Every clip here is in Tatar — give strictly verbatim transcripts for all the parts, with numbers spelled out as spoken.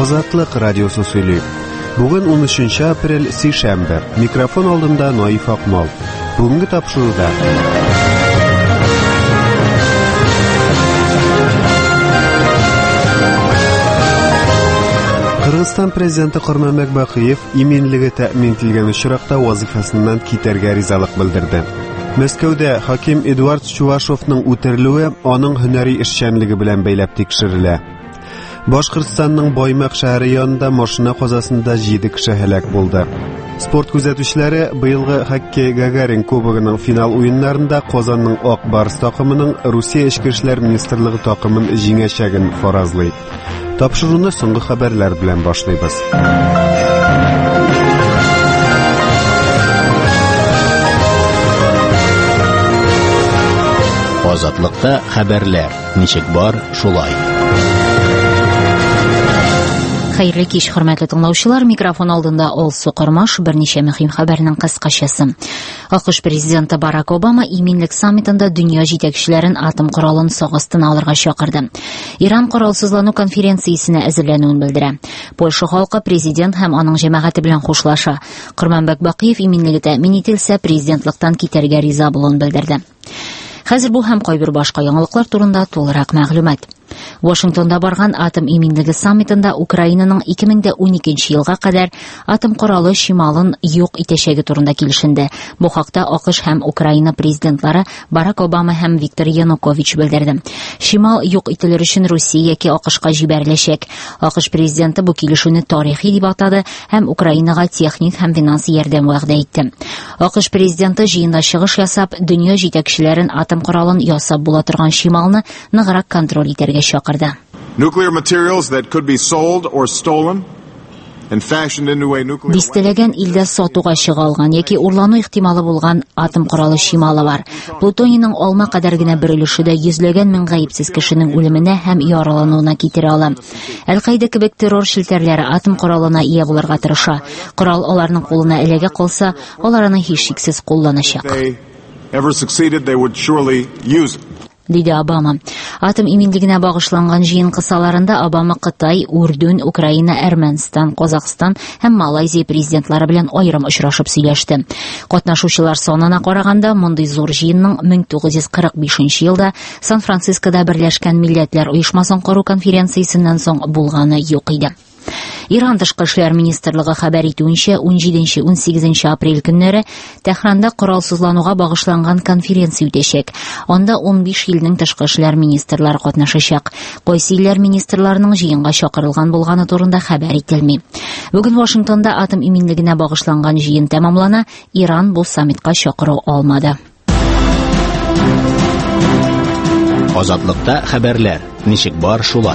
Азатлык радиосы сөйли. Бүген он өченче апрель сишәмбе. Микрофон алдында Наиф Акмал. Бүгенге тапшыруда Кыргызстан президенты Курманбек Бакыев иминлеге тәэмин ителгән очракта вазифасыннан китәргә ризалык белдерде. Мәскәүдә хаким Эдуард Чувашовның үтерелүе аның һөнәри эшчәнлеге белән бәйләп тикшерелә. Башкортстанның Баймак шәһәре янында машина казасында җиде кеше һәлак булды. Спорт күзәтүчеләре быелгы хоккей Гагарин кубогының финал уеннарында Казанның Ак Барс такымының Русия эчке эшләр министрлыгы такымын җиңәчәген фаразлый. Тапшыруны соңгы хәбәрләр белән башлыйбыз. Азатлыкта хәбәрләр. Ничек бар, шулай. Хәерле кич, хөрмәтле тыңлаучылар, микрофон алдында Алсу Кормаш, берничә мөһим хәбәрнең кыскачасы. АКШ президенты Барак Обама иминлек саммитында дөнья җитәкчеләрен атом коралын сагыстына алырга чакырды. Иран коралсызлану конференциясенә әзерләнүен белдерә. Польша халкы президент һәм аның җәмәгате белән хушлаша. Курманбек Бакыев иминлеге тәэмин ителсә, президентлыктан китәргә риза булуын белдерде. Хәзер бу һәм кайбер башка яңалыклар турында тулырак мәгълүмат. Вашингтонда барган атом иминлеге саммитында Украинаның ике мең уникенче елга кадәр атом коралы шималын юк итәчәге турында килешенде. Бу хакта АКШ һәм Украина президентлары Барак Обама һәм Виктор Янукович белдерде. Шимал юк ителер өчен Русия яки АКШка җибәреләчәк. АКШ президенты бу килешүне тарихи дип атады һәм Украинага техник һәм финанси ярдәм вәгъдә итте. АКШ президенты җыенда чыгыш ясап, дөнья җитәкчеләрен атом коралын ясап була торган шималны ныграк контроль итәргә чакырды. Nuclear materials that could be sold or stolen and fashioned into a nuclear Дистәләгән илдә сатуга чыгалган яки урлану ихтималы булган атом коралы шималы бар. Плутонийның алма кадәр генә бер өлеше дә йөзләгән мең гаепсез кешенең үлеменә һәм яралануына китерә ала. Әл-Каида кебек террор шелтәрләре атом коралына ия булырга тырыша. Корал аларның кулына эләгә калса, алар аны һичшиксез кулланачак. ever succeeded, they would surely use it. Диде Обама. Атом иминлегенә багышланган җыен кысаларында Обама Кытай, Үрдүн, Украина, Әрмәнстан, Казакстан һәм Малайзия президентлары белән аерым очрашып сөйләште. Катнашучылар санына караганда, мондый зур җыенның мең тугыз йөз кырык бишенче елда Сан-Францискода Берләшкән Милләтләр оешмасын кору конференциясеннән соң булганы юк иде. Иран тышкы эшләр министрлыгы хәбәр итүенчә, он җиденче - он сигезенче апрель көннәре Тәһранда коралсызлануга багышланган конференция үтәчәк. Анда он биш илнең тышкы эшләр министрлары катнашачак. Кайсы илләр министрларының җыенга чакырылган булганы турында хәбәр ителми. Бүген Вашингтонда атом иминлегенә багышланган җыен тәмамлана, Иран бу саммитка чакыру алмады. Азатлыкта хәбәрләр. Ничек бар, шулай.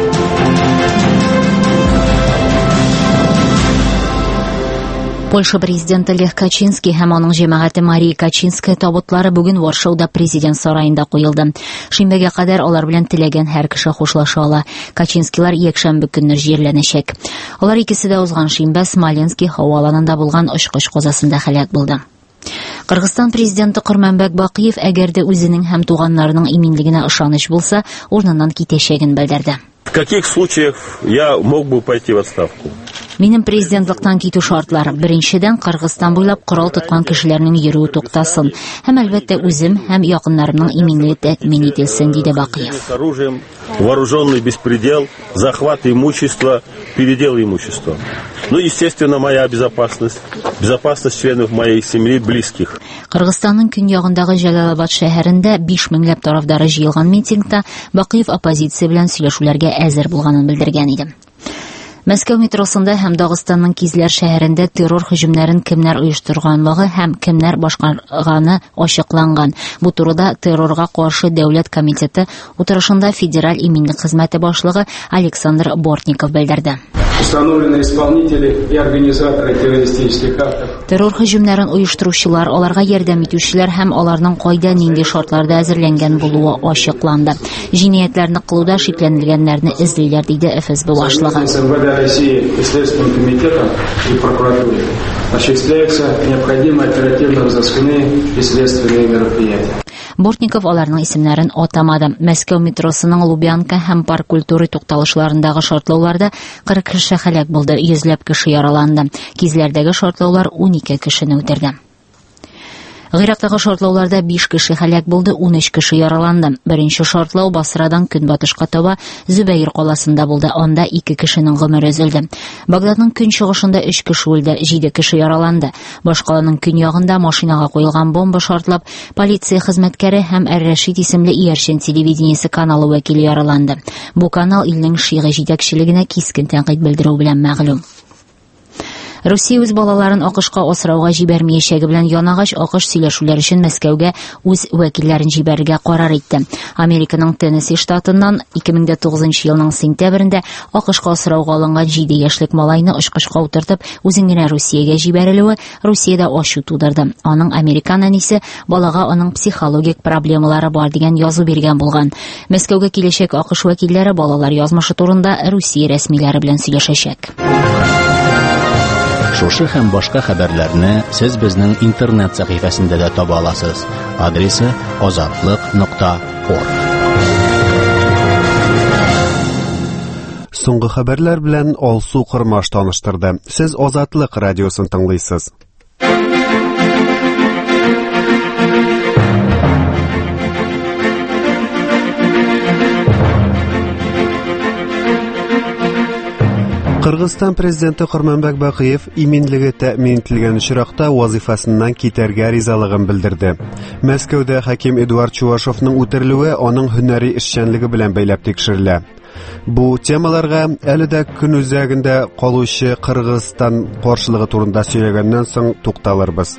Польша президенты Лех Качинский һәм аның җәмәгате Мария Качинская табутлары бүген Варшауда президент сараенда куелды. Шимбәгә кадәр алар белән теләгән һәр кеше хушлаша ала. Качинскийлар якшәмбе көнне җирләнәчәк. Алар икесе дә узган шимбә Смоленский һаваланында булган очкыч казасында һәлак булды. Кыргызстан президенты Курманбек Бакыев әгәр дә үзенең һәм туганнарының иминлегенә ышаныч булса, урыныннан китәчәген белдерде. В каких случаях я мог бы пойти в отставку? Минем президентлыктан китү шартлары: беренчедән, Кыргызстан буйлап корал тоткан кешеләрнең йөрүе туктасын, һәм әлбәттә үзем һәм якыннарымның иминлеге тәэмин ителсен, диде Бакыев. Оружием, вооруженный беспредел, захват имущества, передел имущества. Ну, естественно, моя безопасность, безопасность членов моей семьи, близких. Кыргызстанның көньягындагы Җәлалабад шәһәрендә биш меңләп тарафдары җыелган митингта Бакыев оппозиция белән сөйләшүләргә әзер булганын белдергән иде. Мәскәү метросында һәм Дагыстанның Кизләр шәһәрендә террор һөҗүмнәрен кемнәр оештырганлыгы һәм кемнәр башкарганы ачыкланган. Бу турыда террорга каршы дәүләт комитеты утырышында федераль иминлек хезмәте башлыгы Александр Бортников белдерде. Установлены исполнители и организаторы террористических актов. Террор һөҗүмнәрен оештыручылар, аларга ярдәм итүчеләр һәм аларның кайда нинди шартларда әзерләнгән булуы ачыкланды. Җинаятләрне кылуда шикләнелгәннәрне эзлиләр, диде эф эс бэ башлыгы. России и Следственным комитетом и прокуратурой осуществляются необходимые оперативно-розыскные и следственные мероприятия. Бортников аларның исемнәрен атамады. Мәскәү метросының Лубянка һәм Парк культура тукталышларындагы шартлауларда кырык кеше һәлак булды, йөзләп кеше яраланды. Кизләрдәге шартлаулар унике кешене үтерде. Гыйрактагы шартлауларда биш кеше һәлак булды, ун өч кеше яраланды. Беренче шартлау Басрадан көнбатышка таба Зөбәйр каласында булды. Анда ике кешенең гомере өзелде. Багдадның көнчыгышында өч кеше үлде, җиде кеше яраланды. Башкаланың көньягында машинага куелган бомба шартлап, полиция хезмәткәре һәм Әр-Рәшид исемле Иярчен телевидениесе каналы вәкиле яраланды. Бу канал илнең шигъри җитәкчелегенә кискен тәнкыйть белдерү белән мәгълүм. Россия үз балаларын АКШка асрауга җибәрмәячәге белән янагач, АКШ сөйләшүләр өчен Мәскәүгә үз вәкилләрен җибәрергә карар итте. Американың Теннесси штатыннан ике мең тугызынчы елның сентябрендә АКШка асрауга алынган җиде яшьлек малайны очкычка утыртып, үзен генә Россиягә җибәрелүе Россиядә ачу тудырды. Аның американ әнисе балага аның психологик проблемалары бар дигән язу биргән булган. Мәскәүгә киләчәк АКШ вәкилләре балалар язмышы турында Россия рәсмиләре белән сөйләшәчәк. Шушы һәм башка хәбәрләрне сез безнең интернет сәхифәсендә дә таба аласыз. Адресы азатлык нокта орг. Соңгы хәбәрләр белән Алсу Кырмаш таныштырды. Сез Азатлык радиосын тыңлыйсыз. Кыргызстан президенты Курманбек Бакыев иминлеге тәэмин ителгән очракта вазифасыннан китәргә ризалыгын белдерде. Мәскәүдә хаким Эдуард Чувашовның үтерелүе аның һөнәри эшчәнлеге белән бәйләп тикшерелә. Бу темаларга әле дә көн үзәгендә калучы Кыргызстан каршылыгы турында сөйләгәннән соң тукталырбыз.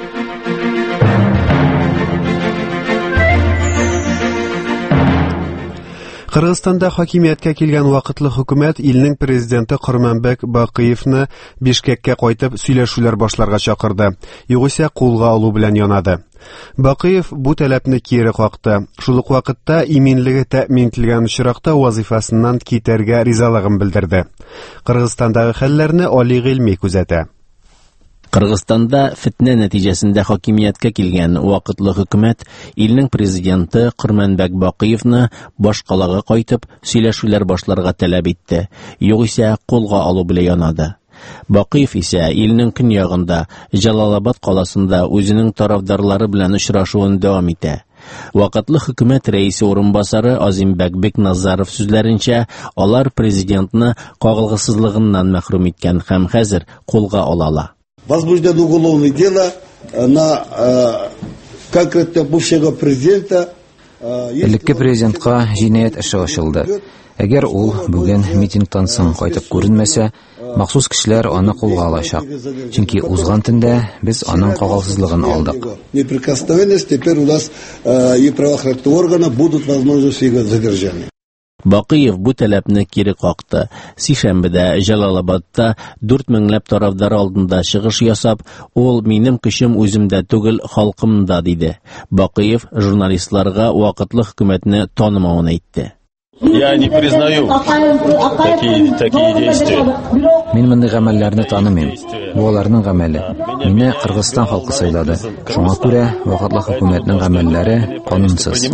Кыргызстанда хакимияткә килгән вакытлы хөкүмәт илнең президенты Курманбек Бакыевны Бишкеккә кайтып сөйләшүләр башларга чакырды. Югыйсә кулга алу белән янады. Бакыев бу таләпне кире какты. Шул ук вакытта иминлеге тәэмин ителгән очракта вазифасыннан китәргә ризалыгын белдерде. Кыргызстандагы хәлләрне али гыйльми күзәтә. Кыргызстанда фитнә нәтиҗәсендә хакимияткә килгән вакытлы хөкүмәт илнең президенты Курманбек Бакыевны башкалага кайтып сөйләшүләр башларга таләп итте. Югыйсә кулга алу белән янады. Бакыев исә илнең көньягында Җалалабад каласында үзенең тарафдарлары белән очрашуын дәвам итә. Вакытлы хөкүмәт рәисе урынбасары Азимбек Бекназаров сүзләренчә, алар президентны кагылгысызлыгыннан мәхрүм иткән һәм хәзер кулга алалар. Возбуждено уголовное дело на э, конкретно бывшего президента. Элекке президентка җинаять эше ачылды. Әгәр ул бүген митингтан соң кайтып күренмәсә, махсус кешеләр аны кулга алачак. Чөнки узган төндә без аның кагылсызлыгын алдык. Неприкосновенность теперь у нас э, и правоохранительные органы будут возможность его задержания. Бакыев бу таләпне кире какты. Сишәмбедә Җалалабадта дүрт меңләп тарафдар алдында чыгыш ясап, ул минем көчем үземдә түгел, халкымда диде. Бакыев журналистларга вакытлы хөкүмәтне танымавын әйтте. Я не признаю такие, такие действия. Мин мондый гамәлләрне танымыйм. Бу аларның гамәле. Мине Кыргызстан халкы сайлады. Шуңа күрә вакытлы хөкүмәтнең гамәлләре канунсыз.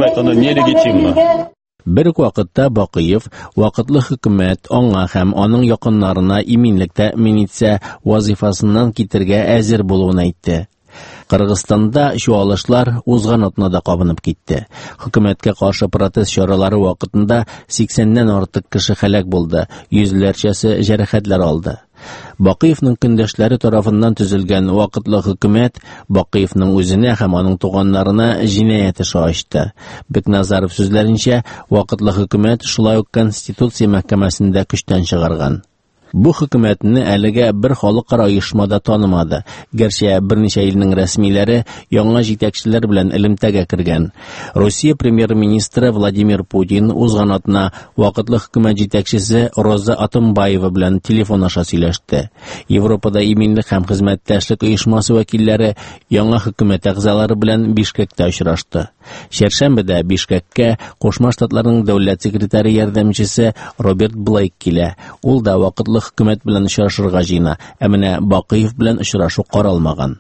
Бер вакытта Бакыев вакытлы хөкүмәт аңа һәм аның якыннарына иминлек тәэмин итсә, вазифасыннан китергә әзер булуын әйтте. Кыргызстанда чуалышлар узган атнада кабынып китте. Хөкүмәткә каршы протест чаралары вакытында сиксәннән артык кеше һәлак булды, йөзләрчәсе җәрәхәтләр алды. Бакыевның көндәшләре тарафыннан төзелгән вакытлы хөкүмәт Бакыевның үзенә һәм аның туганнарына җинаять эше ачты. Бекназаров сүзләренчә, вакытлы хөкүмәт шулай ук Конституция мәхкәмәсендә көчтән чыгарган. Бу хөкүмәтне әлегә бер халыкара оешмада танымады. Гәрчә берничә илнең рәсмиләре яңа җитәкчеләр белән элемтәгә кергән. Россия премьер-министры Владимир Путин узган атна вакытлы хөкүмәт җитәкчесе Роза Атымбаева белән телефон аша сөйләште. Европада иминлек һәм хезмәттәшлек оешмасы вәкилләре яңа хөкүмәт әгъзалары белән Бишкектә очрашты. Шәршәмбедә Бишкеккә Кушма Штатларның дәүләт секретаре ярдәмчесе Роберт Блейк килә. Ул да вакытлы хөкүмәт белән очрашырга җыена, ә менә Бакыев белән очрашу каралмаган.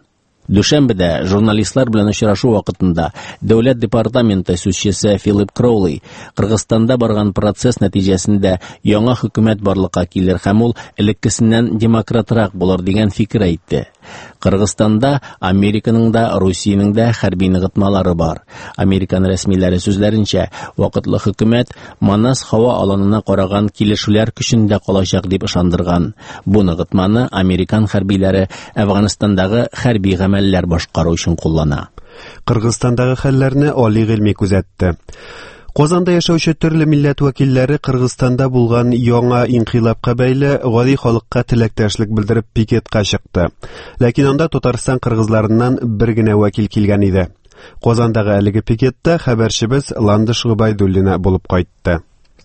Дүшәмбедә журналистлар белән очрашу вакытында Дәүләт департаменты сүзчесе Филипп Кроули Кыргызстанда барган процесс нәтиҗәсендә яңа хөкүмәт барлыкка килер һәм ул элеккесеннән демократрак булыр дигән фикер әйтте. Кыргызстанда Американың да, Русиянең да хәрби ныгытмалары бар. Американ рәсмиләре сүзләренчә, вакытлы хөкүмәт Манас һава аланына караган килешүләр көчендә калачак дип ышандырган. Бу ныгытманы Американ хәрбиләре Әфганстандагы хәрби гамәлләр башкару өчен куллана. Кыргызстандагы хәлләрне Али Гыйльми күзәтте. Казанда яшәүче төрле милләт вәкилләре Кыргызстанда булган яңа инкыйлабка бәйле гади халыкка теләктәшлек белдереп пикетка чыкты. Ләкин анда Татарстан кыргызларыннан бер генә вәкил килгән иде. Казандагы әлеге пикетта хәбәрчебез Ландыш Губайдуллина булып кайтты.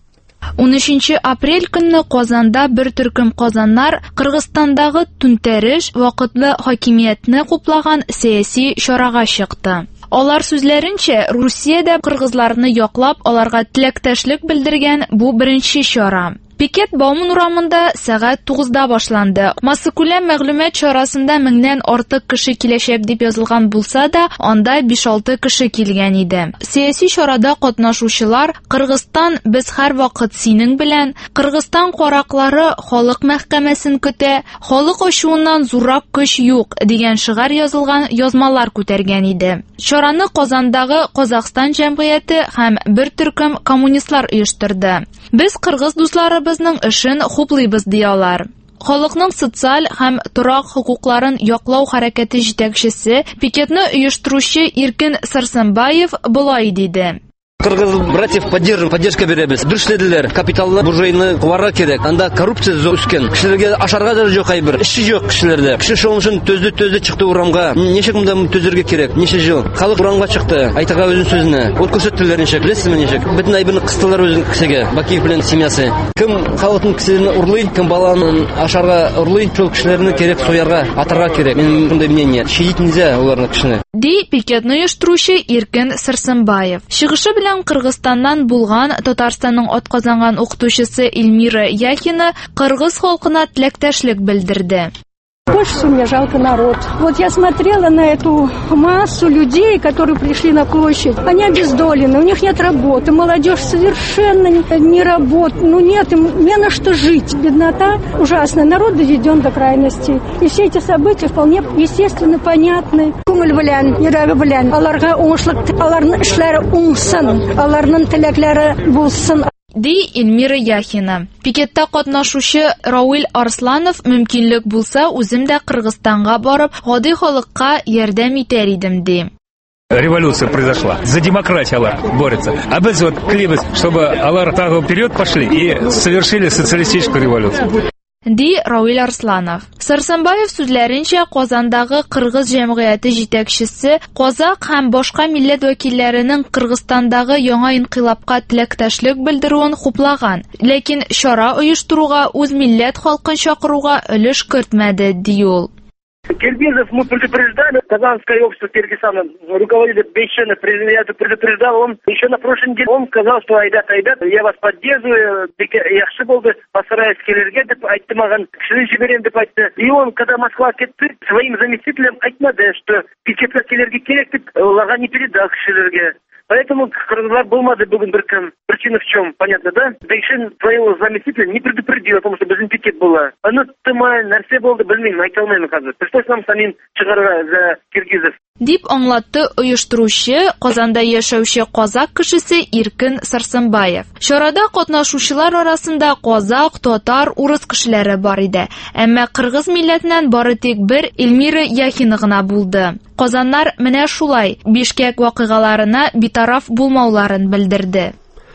унөченче апрель көнне Казанда бер төркем казаннар Кыргызстандагы түнтәреш вакытлы хакимиятне куплаган сәяси чарага чыкты. Алар сүзләренчә, Русиядә кыргызларны яклап, аларга теләктәшлек белдергән бу беренче чара. Пикет Бауман урамында сәгать тугызда башланды. Массакүләм мәгълүмат чарасында меңнән артык кеше киләчәк дип язылган булса да, анда биш-алты кеше килгән иде. Сәяси чарада катнашучылар Кыргызстан без һәр вакыт синең белән, Кыргызстан караклары халык мәхкәмәсен көтә, халык ачуыннан зуррак көч юк дигән шигар язылган язмалар күтәргән иде. Чараны Казандагы Казакстан җәмгыяте һәм бер төркем коммунистлар оештырды. Без кыргыз дуслары безнең эшен хуплыйбыз диялар. Халыкның социаль һәм торак хукукларын яклау хәрәкәте җитәкчесе, пикетны оештыручы Иркен Сарсанбаев булай диде. Кыргыз братьев поддержим, поддержка беребез. Дүршләделәр, капиталны буржуйны куарга кирәк. Анда коррупция зур үскән. Кешеләргә ашарга да юк әйбер. Эше юк кешеләрдә. Кеше шуның өчен төзде-төзде чыкты урамга. Ничек монда төзергә кирәк? Ничә ел? Халык урамга чыкты. Айтырга үзен сүзенә. Ул күрсәттеләр ничек? Беләсезме ничек? Бөтен әйберне кыстылар үзен кешегә. Бакиев белән семьясы. Кем халыкның кешеләрне урлый, кем баланы ашарга урлый, шул кешеләрне кирәк соярга, атарга кирәк. Минем мондай мнение. Шиит нельзя уларны кешене. Ди пикетны оештыручы Иркен Сарсанбаев. Чыгышы белән Кыргызстаннан булган Татарстанның атказанган укытучысы Эльмира Яхина кыргыз халкына теләктәшлек белдерде. Больше всего мне жалко народ. Вот я смотрела на эту массу людей, которые пришли на площадь. Они обездолены, у них нет работы. Молодежь совершенно не работает. Ну нет им не на что жить. Беднота ужасная. Народ доведен до крайности. И все эти события вполне естественно понятны. Күңел белән, йөрәге белән. Аларга уңышлык, аларның эшләре уңсын, аларның теләкләре булсын. Ди Эльмира Яхина. Пикетта катнашучы Рауил Арсланов мөмкинлек булса, үзем дә Кыргызстанга барып, гади халыкка ярдәм итәр идем ди. Революция произошла. За демократию алар борются. А без вот клебез, чтобы алар так вперед пошли и совершили социалистическую революцию. Ди Рауил Арсланов. Сарсанбаев сүзләренчә, Казандагы кыргыз җәмгыяте җитәкчесе казак һәм башка милләт вәкилләренең Кыргызстандагы яңа инкыйлабка теләктәшлек белдерүен хуплаган, ләкин чара оештыруга үз милләт халкын чакыруга өлеш кертмәде ди ул. Киргизов мы предупреждали, казанское общество Киргизстана, руководитель Бейшена, я предупреждал, он еще на прошлой неделе, он сказал, что айдат, айдат, я вас поддерживаю, яхшы болды, постараюсь келерге деп айтты маған, кішілі жіберем деп айтты. И он, когда Москва кетті, своим заместителям айтмады, что пикетка келерге керек деп, оларға не передал кішілерге. Поэтому кыргызлар болмады бүгін бір кім. Причина в чем? Понятно, да? Бейшен своего заместителя не предупредил о том, что біздің пикет было. Аны тымай, нәрсе болды, білмеймін, айта алмаймын қазір. Пришлось нам самим шығарға за киргизов. Дип аңлатты оештыручы Казанда яшәүче казак кешесе Иркен Сарсанбаев. Чарада катнашучылар арасында казак, татар, урыс кешеләре бар иде. Әмма кыргыз милләтеннән бары тик бер Эльмира Яхина гына булды. Казаннар менә шулай Бишкек вакыйгаларына битараф булмауларын белдерде.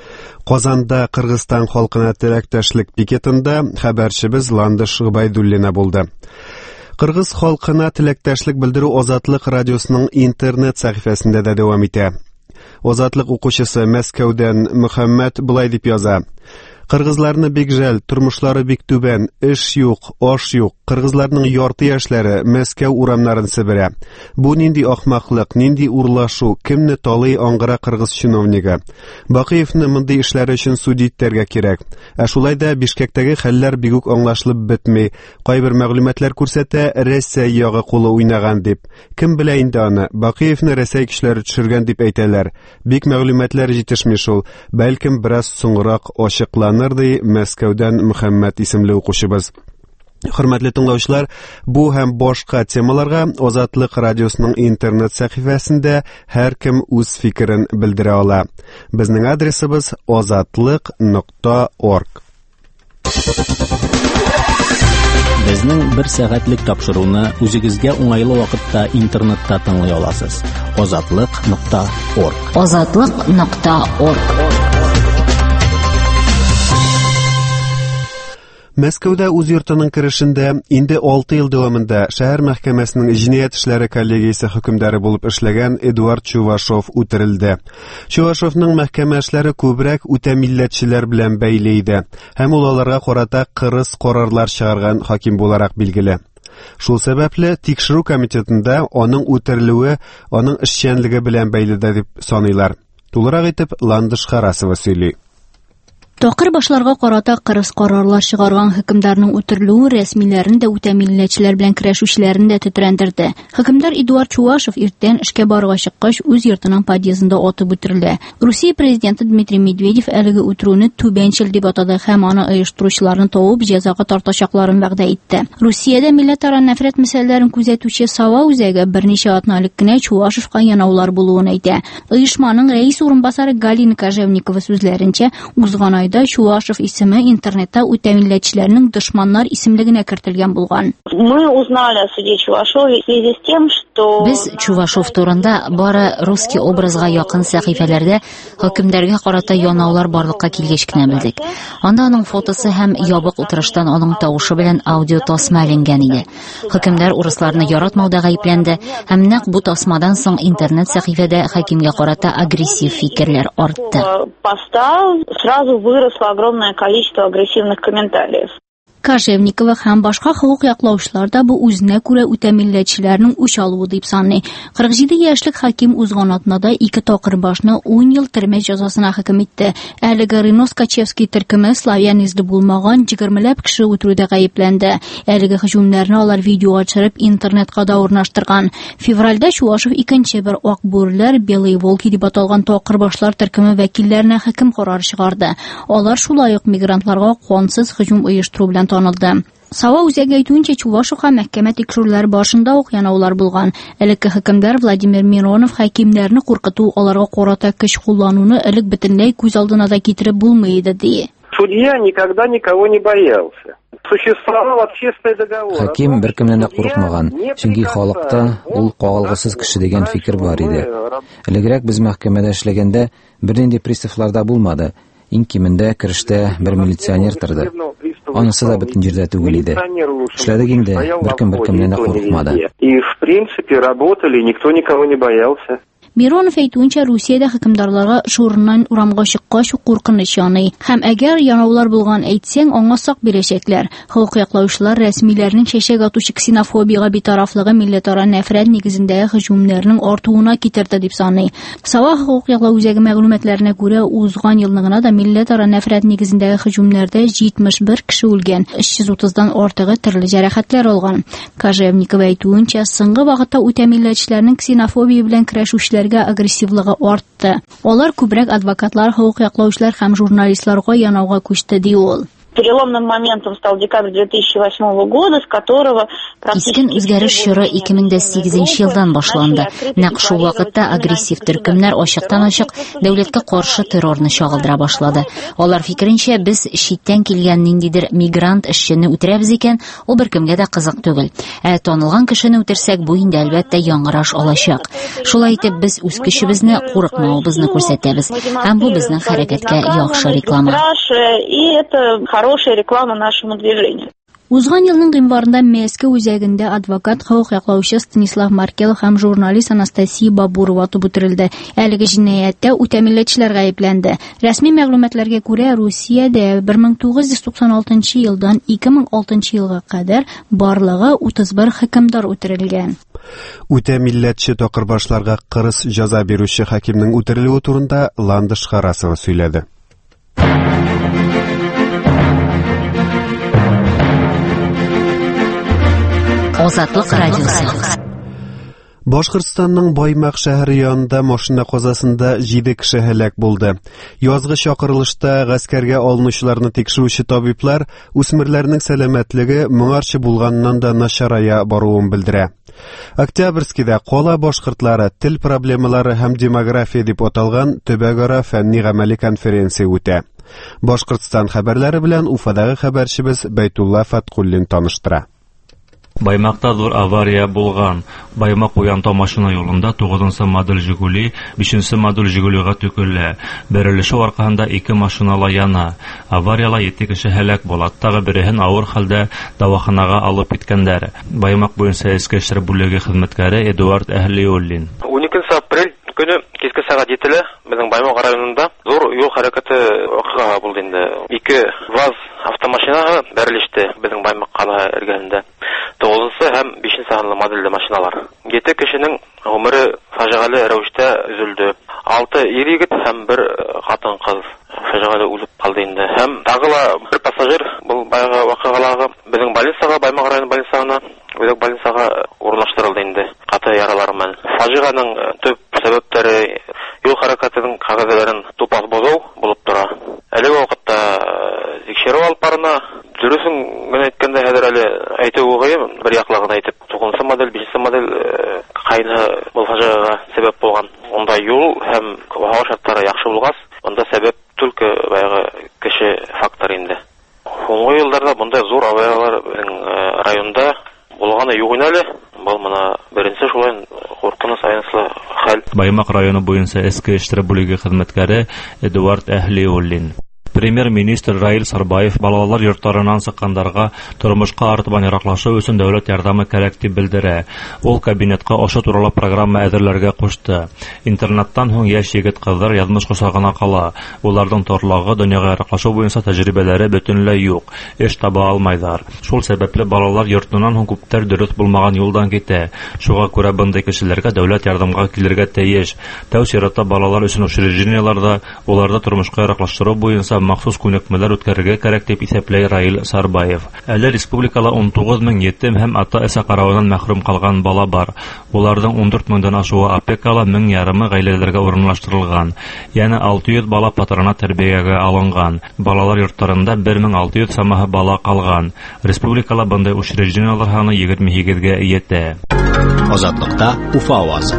Казанда Кыргызстан халкына теләктәшлек пикетында хәбәрчебез Ландыш Губайдуллина булды. Кыргыз халкына теләктәшлек белдерү Азатлык радиосының интернет сәхифәсендә дә дәвам итә. Азатлык укучысы Мәскәүдән Мөхәммәд булай дип яза. Кыргызларны бик жәл, тормышлары бик түбән, эш юк, аш юк. Кыргызларның ярты яшьләре Мәскәү урамнарын себерә. Бу нинди ахмаклык, нинди урлашу, кемне талый аңгыра кыргыз чиновнигы. Бакыевны мондый эшләре өчен суд итәргә кирәк. Ә шулай да Бишкектәге хәлләр бик үк аңлашылып бетми. Кайбер мәгълүматлар күрсәтә, Рәсәй ягы кулы уйнаган дип. Кем белә инде аны? Бакыевны Рәсәй кешеләре төшергән дип әйтәләр. Бик мәгълүматлар җитешми шул. Бәлкем бераз соңрак ачыкланыр ди Мәскәүдән Мөхәммәд исемле укучыбыз. Хөрмәтле тыңлаучылар, бу һәм башка темаларга Азатлык радиосының интернет сәхифәсендә һәркем үз фикерен белдерә ала. Безнең адресыбыз азатлык нокта орг. Безнең бер сәгатьлек тапшыруны үзегезгә уңайлы вакытта интернетта тыңлый аласыз. азатлык нокта орг. азатлык нокта орг. Мәскәүдә үз йортының керешендә инде алты ел дәвамында шәһәр мәхкәмәсенең җинаять эшләре коллегиясе хөкемдары булып эшләгән Эдуард Чувашов үтерелде. Чувашовның мәхкәмә эшләре күбрәк үтә милләтчеләр белән бәйле иде, һәм ул аларга карата кырыс карарлар чыгарган хаким буларак билгеле. Шул сәбәпле тикшерү комитетында аның үтерелүе аның эшчәнлеге белән бәйледә дип саныйлар. Тулырак итеп Ландыш Харасова сөйли. Такыр башларга карата кырыс карарлар чыгарган хөкемдарның үтерелүе рәсмиләрен дә үтә милләтчеләр белән көрәшүчеләрен дә тетрәндерде. Хөкемдар Эдуард Чувашов иртән эшкә барырга чыккач үз йортының подъездында атып үтерелде. Русия президенты Дмитрий Медведев әлеге үтерүне түбәнчел дип атады һәм аны оештыручыларны табып җәзага тартачакларын вәгъдә итте. Русиядә милләтара нәфрәт мәсьәләләрен күзәтүче Сава үзәге берничә атна элек кенә Чувашовка янаулар булуын әйтә. Оешманың рәис урынбасары Галина Кожевникова сүзләренчә, узган айда Чувашов исеме интернетта үтә милләтчеләрнең дошманнар исемлегенә кертелгән булган. Мы узнали о суде Чувашове в связи с тем, что Без Чувашов турында бары русский образга якын сәхифәләрдә хөкемдәргә карата янаулар барлыкка килгәч кенә белдек. Анда аның фотосы һәм ябык утырыштан аның тавышы белән аудио тасма эленгән иде. Хөкемдар урысларны яратмауда гаепләнде һәм нәкъ бу тасмадан соң интернет сәхифәдә хакимгә карата агрессив фикерләр артты. Сразу выросло огромное количество агрессивных комментариев. Кожевникова һәм башка хукук яклаучылар да бу үзенә күрә үтә милләтчеләрнең үч алуы дип саный. кырык җиде яшьлек хаким узган атнада ике такыр башны ун ел төрмә җәзасына хөкем итте. Әлеге Ринос-Качевский төркеме славян изле булмаган егермеләп кеше үтерүдә гаепләнде. Әлеге һөҗүмнәрне алар видеога төшереп интернетка да урнаштырган. Февральдә Чувашов икенче бер ак бүреләр Белые волки дип аталган такыр башлар төркеме вәкилләренә хөкем карары чыгарды. Алар шулай ук мигрантларга кансыз һөҗүм оештыру белән танылды. Сава үзәге әйтүенчә, Чувашовка мәхкәмә тикшерүләре башында ук янаулар булган. Элекке хөкемдар Владимир Миронов хакимнәрне куркыту, аларга карата көч куллануны элек бөтенләй күз алдына да китереп булмый иде ди. Судья никогда никого не боялся. Существовал общественный договор. Хаким беркемнән дә курыкмаган, чөнки халыкта ул кагылгысыз кеше дигән фикер бар иде. Элегрәк без мәхкәмәдә эшләгәндә бернинди приставлар да булмады. Иң кимендә керештә бер милиционер торды. Анысы да бөтен җирдә түгел иде. Эшләдек инде, беркем беркемнән дә курыкмады. И в принципе работали, никто никого не боялся. Миронов әйтүенчә, Русиядә хөкемдарларга шурыннан урамга чыккач куркыныч яный. Һәм әгәр янаулар булган әйтсәң, аңа сак бирәчәкләр. Хукук яклаучылар рәсмиләрнең чәчәк атучы ксенофобиягә битарафлыгы милләтара нәфрәт нигезендәге һөҗүмнәрнең артуына китерде дип саный. Сава хукук яклау үзәге мәгълүматларына күрә, узган елны гына да милләтара нәфрәт нигезендәге һөҗүмнәрдә җитмеш бер кеше үлгән, өч йөз утыздан артыгы төрле җәрәхәтләр алган. Кожевникова әйтүенчә, соңгы вакытта үтә милләтчеләрнең ксенофобия белән көрәшүчеләр агрессивлыгы артты. Алар күбрәк адвокатлар, хукук яклаучылар һәм журналистларга янауга күчте ди ул. Переломным моментом стал декабрь две тысячи восьмого года, с которого Кискен үзгәреш чоры ике мең сигезенче елдан башланды. Нәкъ шул вакытта агрессив төркемнәр ачыктан-ачык дәүләткә каршы террорны чагылдыра башлады. Алар фикеренчә, без читтән килгән ниндидер мигрант эшчене үтерәбез икән, ул беркемгә дә кызык түгел. Ә танылган кешене үтерсәк, бу инде әлбәттә яңгыраш алачак. Шулай итеп, без үз көчебезне, курыкмавыбызны күрсәтәбез. Һәм бу безнең хәрәкәткә яхшы реклама. И это хорошая реклама нашему движению. Узган елның гыйнварында Мәскәү үзәгендә адвокат, хокук яклаучы Станислав Маркел һәм журналист Анастасия Бабурова тотып үтерелде. Әлеге җинаятьтә үтәмилләтчеләр гаепләнде. Рәсми мәгълүматларга күрә, Русиядә бер мең тугыз йөз туксан алтынчы елдан ике мең алтынчы елга кадәр барлыгы утыз бер хөкемдар үтерелгән. Үтәмилләтче токырбашларга кырыс җәза бирүче хакимның үтерелүе турында Ландыш Харасова сөйләде. Азатлык радиосы. Башкортстанның Баймак шәһәре янында машина казасында җиде кеше һәлак булды. Язгы чакырылышта гаскәргә алынучыларны тикшерүче табиблар үсмерләрнең сәламәтлеге моңарчы булганнан да начарая баруын белдерә. Октябрьскийдә кала башкортлары тел проблемалары һәм демография дип аталган төбәкара фәнни-гамәли конференция үтә. Башкортстан хәбәрләре белән Уфадагы хәбәрчебез Бәйтулла Фаткуллин таныштыра. Баймакта зур авария булган. Баймак уянта машина юлында тугызынчы модель Жигули, бишенче модель Жигулига төкелә. Бәрелеше аркасында ике машинала яна. Аварияла җиде кеше һәлак була. Тагы береһен авыр хәлдә дәваханага алып киткәннәр. Баймак буенча эске эшләр бүлеге хезмәткәре Эдуард Әһлиуллин. уникенче апрель көне киске сәгать җиде безнең Баймак районында зур юл хәрәкәте вакыйга булды инде. Ике ВАЗ автомашина бәрелеште безнең Баймак кала эргәнендә. Тоғызынчы һәм бишенче санлы модельле машиналар. Җиде кешенең гомере фаҗигале рәвештә өзелде. Алты ир егет һәм бер хатын кыз фаҗигале үлеп калды инде. Һәм тагыла бер пассажир бу байгы вакыйгаларга безнең больницага, Баймак районы больницасына, үзәк больницага урнаштырылды инде. Каты яралар белән. Фаҗиганың төп сәбәпләре юл хәрәкәтенең кагазларын тупас бозу булып тора. Әлеге вакытта тикшерү алып барына дөресен генә әйткәндә хәзер әле әйтү гыйм, бер яклыгын әйтеп, тугызынчы модель, бишенче модель кайны бу фаҗига сәбәп булган. Онда юл һәм һава шартлары яхшы булгас, онда сәбәп түлке байгы кеше фактор инде. Соңгы елларда мондай зур авариялар безнең районда булганы юк иде. Бу моны беренче шулай куркыныч айныслы хәл. Баймак районы буенча эске эшләр бүлеге хезмәткәре Эдуард Әһлиуллин. Премьер-министр Раил Сарбаев балалар йортларынан сыккандарга тормышка артыбан яраклашу өчен дәүләт ярдәме кирәк дип белдерә. Ул кабинетка аша туралы программа әзерләргә кушты. Интернаттан һуң яшь егет-кызлар язмыш косагына кала. Уларның торлыгы, дөньяга яраклашу буенча тәҗрибәләре бөтенләй юк. Эш таба алмайлар. Шул сәбәпле балалар йортыннан һуң күптәр дөрес булмаган юлдан китә. Шуңа күрә бындай кешеләргә дәүләт ярдәмгә килергә тиеш. Тәү чиратта балалар өчен учреждениеларда, уларда тормышка яраклаштыру буенча махсус күнекмәләр үткәрергә кирәк дип исәпләй Раил Сарбаев. Әле республикада он тугыз мең етем һәм ата-әсә каравыннан мәхрүм калган бала бар. Уларның он дүрт меңдән ашуы опекала, мең ярымы гаиләләргә урынлаштырылган. Яңа алты йөз бала патронат тәрбиягә алынган. Балалар йортларында бер мең алты йөз самаһы бала калган. Республикада бындай учреждениялар саны егерме сигезгә җитә. Азатлыкта Уфа авазы.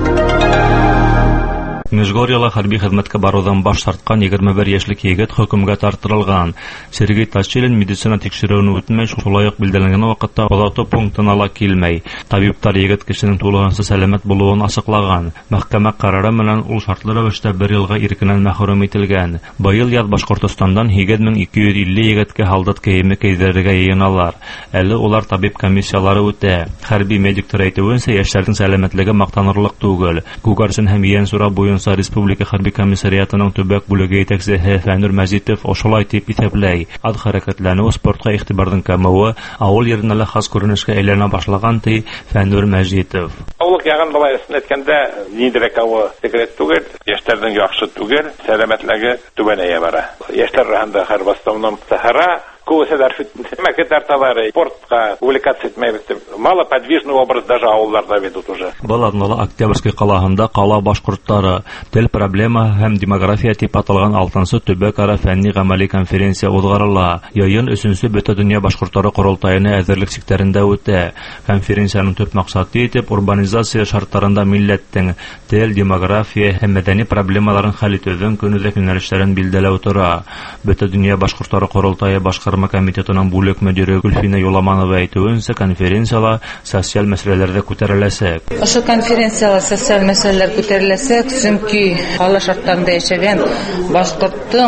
Межгорьеда хәрби хезмәткә барудан баш тарткан егерме бер яшьлек егет хөкемгә тартылган. Сергей Тачилин медицина тикшерүен үтмәй, шулай ук билдәләнгән вакытта озату пунктына ла килмәй. Табиблар егет кешенең тулыгынча сәламәт булуын ачыклаган. Мәхкәмә карары белән ул шартлы рәвештә бер елга иркеннән мәхрүм ителгән. Быел яз Башкортостандан сигез мең ике йөз илле егеткә солдат киеме кигезергә йыеналар. Әле улар табиб комиссиялары үтә. Хәрби медиктор әйтүенчә, яшьләрнең сәламәтлеге мактанырлык түгел. Күгәрсен һәм Ян Сура буенча Республика хәрби комиссариатының төбәк бүлеге җитәкчесе Фәнүр Мәҗитов ошолай дип исәпләй. Ат хәрәкәтләнү, спортка игътибарның кәмүе авыл yerine лә хас күренешкә әйләнә башлаган ди Фәнүр Мәҗитов. Авылык ягын балайсын әйткәндә, нидерәк авы секрет түгел, яшьләрнең яхшы түгел, сәламәтлеге түбәнәя бара. Яшьләр рәхәндә һәр бастымның сахара Куәселәр фитнәмәкә тарталары, спортка увлекаться итмәйбез. Малоподвижный образ даже авылларда ведут уже. Баладнала Октябрьский калаһында кала башкортлары тел проблема һәм демография дип аталган алтынчы төбәк-ара фәнни-гамәли конференция узгарыла. Яйын өченче бөтә дөнья башкортлары корылтаены әзерлек сектарында үтә. Конференциянең төп максаты итеп урбанизация шартларында милләттең тел, демография һәм мәдәни проблемаларын хәл итүдән көнүзәк юнәлешләрен билдәләү тора. Бөтә дөнья башкортлары корылтае башкарма комитетының бүлек мөдире Гөлфина Юламанова әйтүенчә, конференциялар социаль мәсьәләләрдә күтәреләсәк. Ошо конференциялар социаль мәсьәләләр күтәреләсәк, чөнки ала шартларында яшәгән башкорттың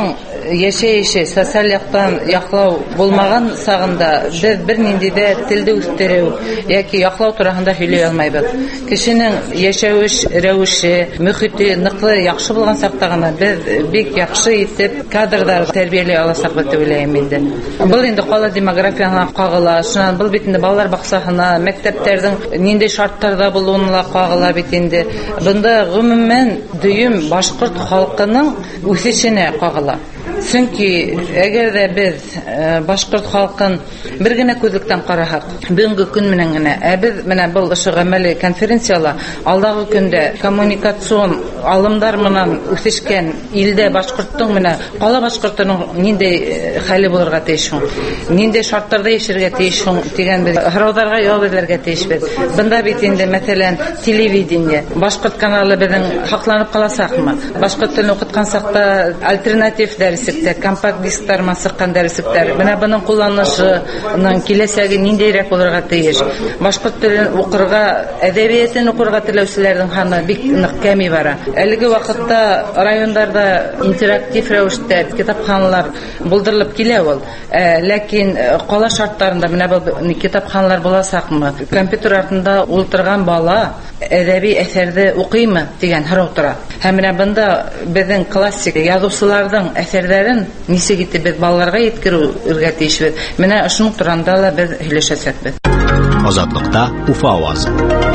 яшәеше социаль яктан яклау булмаган сагында без бернинди дә телде үстерү яки яклау турында һөйләй алмыйбыз. Кешенең яшәүш рәвеше, мөхите ныклы яхшы булган сакта гына без бик яхшы итеп кадрдар тәрбияләй аласак дип уйлыйм инде. Бу инде кала демографияга кагыла, шуннан бу бит инде балалар баксасына, мәктәпләрнең нинди шартларда булуына кагыла бит инде. Бunda гомумән дөем башкорт халкының үсешенә кагыла. Чөнки әгәр дә без башкорт халкын бер генә күзлектән карасак, бүгенге көн менән генә, ә без менә бу ошо гамәли конференциялар алдагы көндә коммуникацион алымдар менән үсешкән илдә башкорттың менә кала башкортының нинди хәле булырга тиеш шул, нинди шартларда яшәргә тиеш шул дигән без һорауларга җавап бирергә тиешбез. Бunda бит инде мәсәлән телевидение, башкорт каналы безнең хакланып каласакмы? Башкорт телен укыткан сакта альтернатив дәреслектә, компакт дисклар масыккан дәреслектәр. Менә буның кулланышының киләсәге ниндирәк булырга тиеш? Башкорт телен укырга, әдәбиятын укырга теләүчеләрнең ханы бик нык кәми бара. Әлеге вакытта районнарда интерактив рәвештә китапханалар булдырылып килә ул. Ләкин кала шартларында менә бу китапханалар буласакмы? Компьютер артында ултырган бала әдәби әсәрне укыймы дигән һорау тора. Һәм менә бunda безнең классик язучыларның әсәрләрен ничек итеп без балаларга yetkirүгә тиешбез. Менә шуның турында да без һөйләшәсәкбез. Азатлыкта Уфа авазы.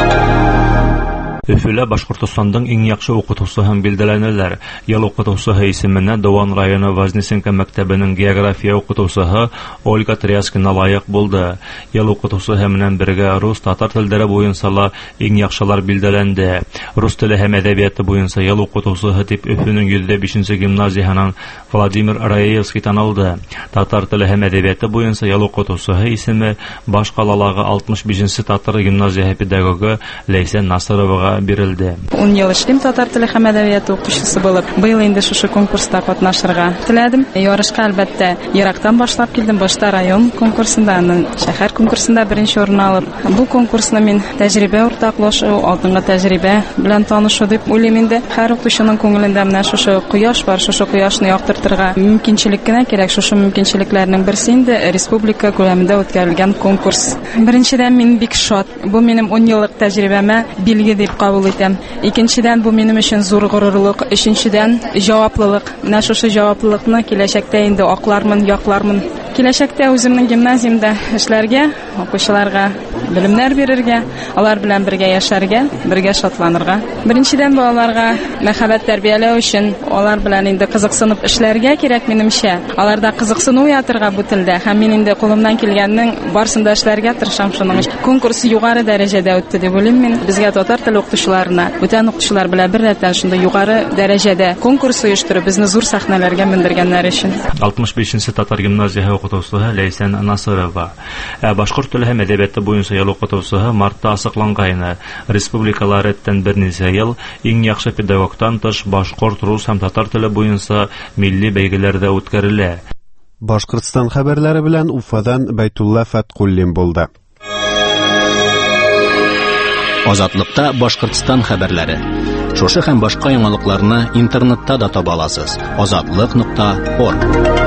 Өфөлә Башкортостандың иң яхшы укытучысы һәм билдәләнәләр. Ел укытучысы исеменә Даван районы Вознесенка мәктәбенең география укытучысы Ольга Тряскина лаек булды. Ел укытучысы һәм бергә рус, татар телләре буенча ла иң яхшылар билдәләнде. Рус теле һәм әдәбияты буенча ел укытучысы дип Өфөнең йөз бишенче гимназиясының Владимир Раевский танылды. Татар теле һәм әдәбияты буенча ел укытучысы исеме баш калаларга алтмыш бишенче татар гимназия педагогы Ләйсән Насыровага бирелде. ун ел эшлим татар теле һәм әдәбияты укытучысы булып, быел инде шушы конкурста катнашырга теләдем. Ярышка әлбәттә ерактан башлап килдем. Башта район конкурсында, шәһәр конкурсында беренче урын алып, бу конкурсны мин тәҗрибә уртаклашу, алдынгы тәҗрибә белән танышу дип уйлыйм инде. Һәр укытучының күңелендә менә шушы кояш бар, шушы кояшны яктыртырга мөмкинчелек кенә кирәк. Шушы мөмкинчелекләрнең берсе инде республика күләмендә үткәрелгән конкурс. Беренчедән мин бик шат. Бу минем ун еллык тәҗрибәмә билге дип кабул итәм. Икенчедән бу минем өчен зур горурлык, өченчедән җаваплылык. Менә шушы җаваплылыкны киләчәктә инде аклармын, яклармын. Киләчәктә үземнең гимназиямда эшләргә, укучыларга белемнәр бирергә, алар белән бергә яшәргә, бергә шатланырга. Беренчедән балаларга мәхәббәт тәрбияләү өчен алар белән инде кызыксынып эшләргә кирәк минемчә. Аларда кызыксыну уятырга бу телдә һәм мин инде кулымнан килгәннең барсында эшләргә тырышам. Шуның өчен конкурс югары дәрәҗәдә үтте дип уйлыйм мин. Безгә татар теле укытучыларына, бүтән укытучылар белән бер рәттән шунда югары дәрәҗәдә конкурс оештырып, безне зур сәхнәләргә мендергәннәр өчен. алтмыш бишенче татар гимназиясе укытучысы Ләйсән Насырова. Башкорт теле һәм әдәбияты буенча ел укытучысы мартта асыклангайны. Республикалар рәттән берничә ел иң яхшы педагогтан тыш башкорт, рус һәм татар теле буенча милли бәйгеләрдә үткәрелә. Башкортстан хәбәрләре белән Уфадан Байтулла Фаткуллин булды. Азатлыкта Башкортстан хәбәрләре. Шушы һәм башка яңалыкларны интернетта да таба аласыз. азатлык нокта орг.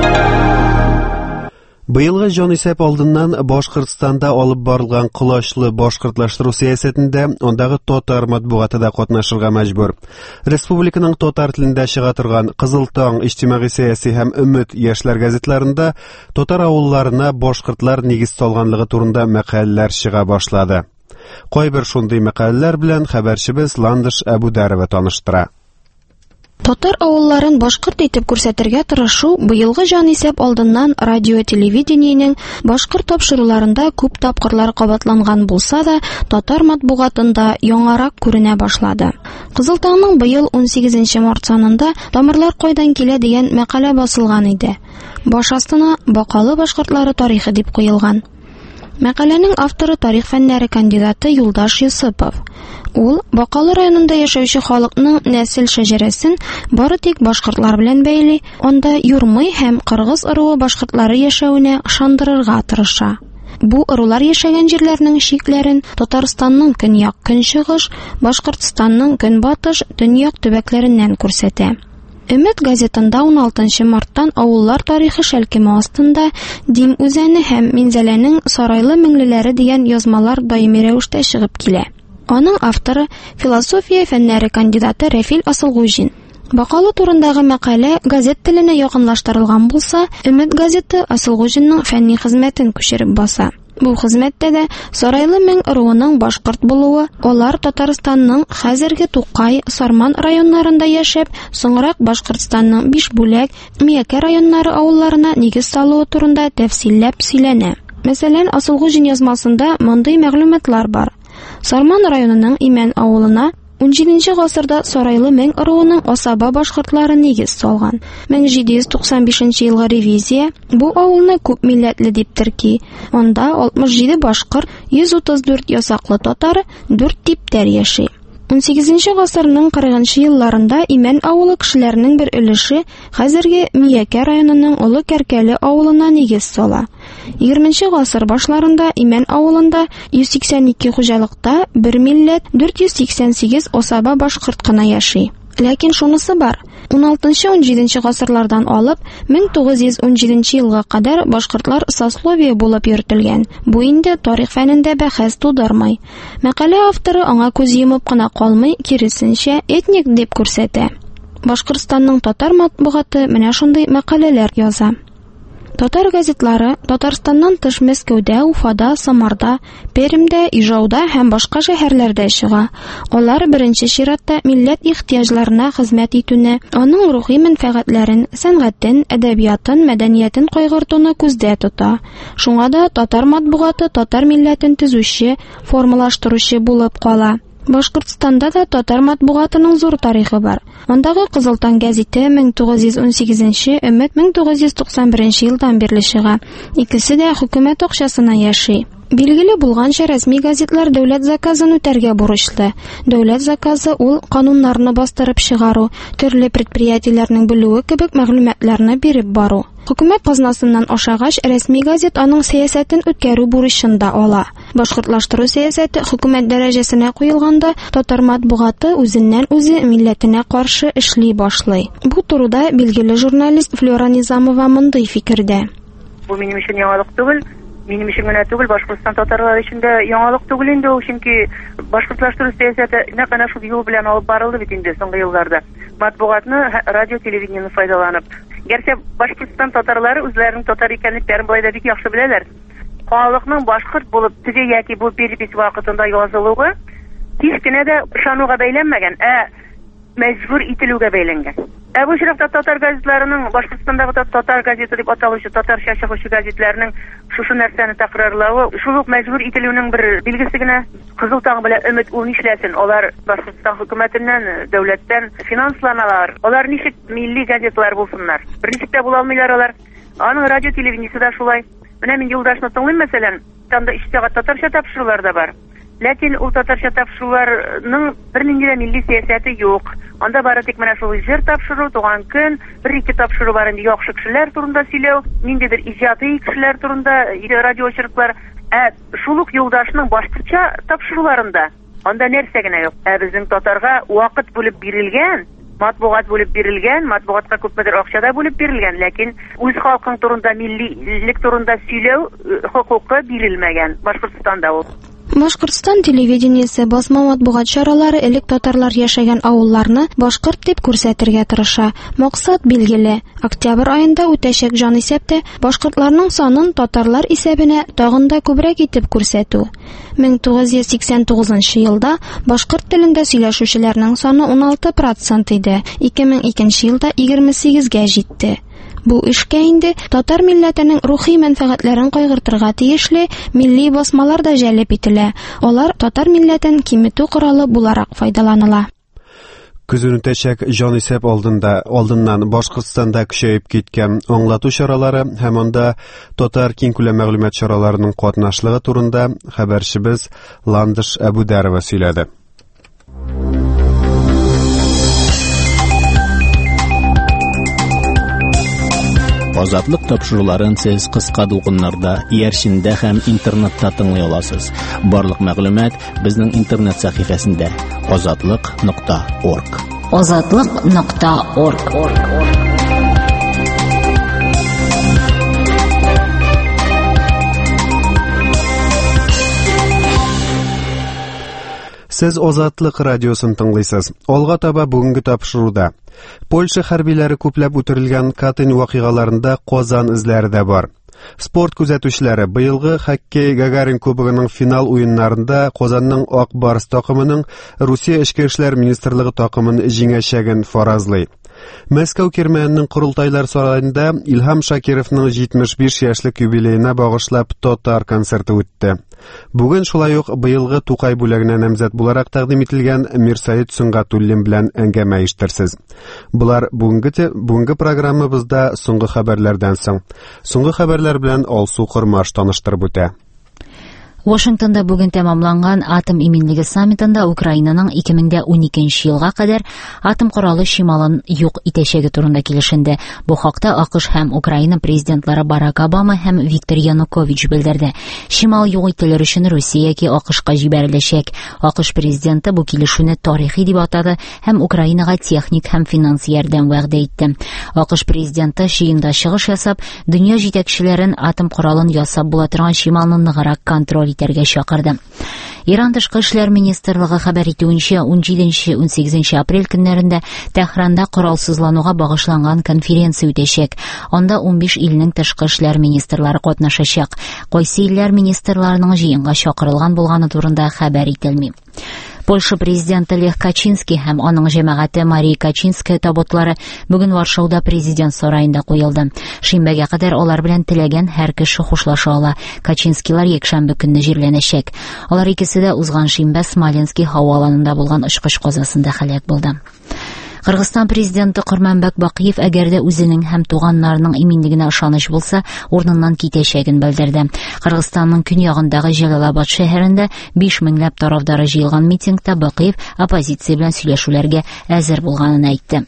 Быелгы җанисәп алдыннан Башкортстанда алып барылган кылачлы башкортлаштыру сәясәтендә ондагы татар матбугаты да катнашырга мәҗбүр. Республиканың татар телендә чыга торган Кызыл таң, иҗтимагый сәяси һәм Өмет яшьләр газетларында татар авылларына башкортлар нигез салганлыгы турында мәкаләләр чыга башлады. Кайбер шундый мәкаләләр белән хәбәрчебез Ландыш Әбүдәрова таныштыра. Татар авылларын башкорт итеп күрсәтергә тырышу быелгы җанисәп алдыннан радио-телевидениенең башкорт тапшыруларында күп тапкырлар кабатланган булса да, татар матбугатында яңарак күренә башлады. Кызыл таңның быел ун сигезенче март санында тамырлар кайдан килә дигән мәкалә басылган иде. Баш астына Бакалы башкортлары тарихы дип куелган. Мәкаләнең авторы тарих фәннәре кандидаты Юлдаш Юсыпов. Ул Бакалы районында яшәүче халыкның нәсел шәҗәрәсен бары тик башкортлар белән бәйли, анда юрмый һәм кыргыз ыруы башкортлары яшәвенә ышандырырга тырыша. Бу ырулар яшәгән җирләрнең шикләрен Татарстанның көньяк-көнчыгыш, Башкортстанның көнбатыш, төньяк төбәкләреннән күрсәтә. Өмет газетында он алтынчы марттан авыллар тарихы шәлкеме астында Дим үзәне һәм Минзәләнең сарайлы меңлеләре дигән язмалар даими рәвештә чыгып килә. Аның авторы философия фәннәре кандидаты Рәфил Асылгужин. Бакалы турындагы мәкалә газет теленә якынлаштырылган булса, Өмет газеты Асылгужинның фәнни хезмәтен күчереп баса. Бу хезмәттә дә сарайлы мең ыруының башкорт булуы, алар Татарстанның хәзерге Тукай, Сарман районнарында яшәп, соңрак Башкортстанның Бишбүләк, Миякә районнары авылларына нигез салуы турында тәфсилләп сөйләнә. Мәсәлән, Асылгужин язмасында мондый мәгълүматлар бар. Сарман районының Имән авылына он җиденче гасырда сарайлы мең ыруының асаба башкортлары нигез салган. мең җиде йөз туксан бишенче елгы ревизия бу авылны күп милләтле дип терки. Анда алтмыш җиде башкорт, йөз утыз дүрт ясаклы татар, дүрт типтәр яши. он сигезенче гасырның кырыгынчы елларында Имән авылы кешеләренең бер өлеше хәзерге Миякә районының Олы Кәркәле авылына нигез сала. егерменче гасыр башларында Имән авылында йөз сиксән ике хуҗалыкта бер милләт, дүрт йөз сиксән сигез асаба башкорт кына яши. Ләкин шунысы бар. он алтынчы - он җиденче гасырлардан алып мең тугыз йөз он җиденче елга кадәр башкортлар сословие булып йөртелгән. Бу инде тарих фәнендә бәхәс тудырмый. Мәкалә авторы аңа күз йомып кына калмый, киресенчә этник дип күрсәтә. Башкортстанның татар матбугаты менә шундый мәкаләләр яза. Татар газетлары Татарстаннан тыш Мәскәүдә, Уфада, Самарда, Пермдә, Ижауда һәм башка шәһәрләрдә чыга. Алар беренче чиратта милләт ихтияҗларына хезмәт итүне, аның рухи мәнфәгатьләрен, сәнгатен, әдәбиятын, мәдәниятен кайгыртуны күздә тота. Шуңа да татар матбугаты татар милләтен төзүче, формалаштыручы булып кала. Башкортстанда да татар матбугатының зур тарихы бар. Мондагы Кызылтаң гәзите мең тугыз йөз он сигезенче, Өмет мең тугыз йөз туксан беренче елдан бирле чыга. Икесе дә хөкүмәт акчасына яши. Билгеле булганча, рәсми газетлар дәүләт заказын үтәргә бурычлы. Дәүләт заказы ул кануннарны бастырып чыгару, төрле предприятиеләрнең белүе кебек мәгълүматларны биреп бару. Хөкүмәт казнасыннан ашагач, рәсми газет аның сәясәтен үткәрү бурычын да ала. Башкортлаштыру сәясәте хөкүмәт дәрәҗәсенә куелганда, татар матбугаты үзеннән-үзе милләтенә каршы эшли башлый. Бу турыда билгеле журналист Флора Низамова мондый фикердә. Бу минем өчен яңалык түгел. Минем өчен генә түгел, Башкортстан татарлары өчен дә яңалык түгел инде ул, чөнки башкортлаштыру сәясәте нәкъ әнә шул юл белән алып барылды бит инде соңгы елларда. Матбугатны, радио, телевидениене файдаланып. Гәрчә Башкортстан татарлары үзләренең татар икәнлекләрен болай да бик яхшы беләләр. Халыкның башкорт булып теге яки бу перепись вакытында язылуы һич кенә дә ышануга бәйләнмәгән, ә мәҗбүр ителүгә бәйләнгән. Ә бу чиракта татар газетларының, Башкортстандагы татар газеты дип аталучы татарча чыгучы газетларның шушы нәрсәне тәкърарлавы, шул ук мәҗбүр ителүнең бер билгесе генә. Кызылтаң белән Өмет ул нишләсен? Алар Башкортстан хөкүмәтеннән, дәүләттән финансланалар. Алар ничек милли газетлар булсыннар? Берничек тә була алмыйлар алар. Аның радио телевидениесе да шулай. Менә мин юлдашны тыңлыйм, мәсәлән, танда ике сәгать татарча тапшырулар да бар. Ләкин ул татарча тапшыруларның бернинди дә милли сәясәте юк. Анда бары тик менә шул җыр тапшыру, туган көн, бер-ике тапшыру бар инде, яхшы кешеләр турында сөйләү, ниндидер иҗади кешеләр турында радиочырыклар. Ә шул ук юлдашның башкача тапшыруларында анда нәрсә генә юк. Ә безнең татарга вакыт бүлеп бирелгән, матбугат бүлеп бирелгән, матбугатка күпмедер акча да бүлеп бирелгән, ләкин үз халкың турында, миллилек турында сөйләү хокукы бирелмәгән Башкортстанда ул. Башкортстан телевидениесе басма матбугат чаралары элек татарлар яшәгән авылларны башкорт дип күрсәтергә тырыша. Максат билгеле. Октябрь аенда үтәчәк җанисәптә башкортларның санын татарлар исәбенә тагын да күбрәк итеп күрсәтү. мең тугыз йөз сиксән тугызынчы елда башкорт телендә сөйләшүчеләрнең саны он алты процент иде, ике мең икенче елда егерме сигезгә җитте. Бу эшкә инде татар милләтенең рухи мәнфәгатьләрен кайгыртырга тиешле милли басмалар да җәлеп ителә. Алар татар милләтен киметү коралы буларак файдаланыла. Көзен үтәчәк җанисәп алдында, алдыннан Башкортстанда көчәеп киткән аңлату чаралары һәм анда татар киң күләм мәгълүмат чараларының катнашлыгы турында хәбәрчебез Ландыш Әбүдәрова сөйләде. Азатлык тапшыруларын сез кыска дулкыннарда, иярчиндә һәм интернетта тыңлый аласыз. Барлык мәгълүмат безнең интернет сәхифәсендә азатлык нокта орг. азатлык нокта орг. Сез Азатлык радиосын тыңлыйсыз. Алга таба бүгенге тапшыруда. Польша хәрбиләре күпләп үтерелгән Катынь вакыйгаларында Казан эзләре дә бар. Спорт күзәтүчеләре быелгы хоккей Гагарин кубогының финал уеннарында Казанның Ак Барс такымының Русия эчке эшләр министрлыгы такымын җиңәчәген фаразлый. Мәскәү Кирмәннең Курултайлар сараенда Илһам Шакировның җитмеш биш яшьлек юбилеена багышлап Татар концерты үтте. Бүген шулай ук быелгы Тукай бүләгенә намзәт буларак тәкъдим ителгән Мирсаид Сунгатуллин белән әңгәмә иштерсез. Булар бүгенге бүгенге программабызда соңгы хәбәрләрдән соң. Соңгы хәбәрләр белән Алсу Кырмаш таныштырып үтә. Вашингтонда бүген тәмамланган атом иминлеге саммитында Украинаның ике мең уникенче елга кадәр атом коралы шималын юк итәчәге турында килешенде. Бу хакта АКШ һәм Украина президентлары Барак Обама һәм Виктор Янукович белдерде. Шимал юк ителер өчен Русия яки АКШка җибәреләчәк. АКШ президенты бу килешүне тарихи дип атады һәм Украинага техник һәм финанс ярдәм вәгъдә итте. АКШ президенты җыенда чыгыш ясап, дөнья җитәкчеләрен атом коралын ясап була торган шималны ныграк контроль итәргә чакырды. Иран тышкы эшләр министрлыгы хәбәр итүенчә, унҗиденче - унсигезенче апрель көннәрендә Тәһранда коралсызлануга багышланган конференция үтәчәк. Анда унбиш илнең тышкы эшләр министрлары катнашачак. Кайсы илләр министрларының җыенга чакырылган булганы турында хәбәр ителми. Польша президенты Лех Качинский һәм аның җәмәгате Мария Качинская табутлары бүген Варшауда президент сараенда куелды. Шимбәгә кадәр алар белән теләгән һәр кеше хушлаша ала. Качинскийлар якшәмбе көнне җирләнәчәк. Алар икесе дә узган шимбә Смоленский һаваланында булган очкыч казасында һәлак булды. Кыргызстан президенты Курманбек Бакиев әгәр дә үзенең һәм туганнарының иминлегенә ышаныч булса, урыныннан китәчәген белдерде. Кыргызстанның көньягындагы Җәлалабад шәһәрендә биш меңләп тарафдары җыелган митингта Бакиев оппозиция белән сөйләшүләргә әзер булганын әйтте.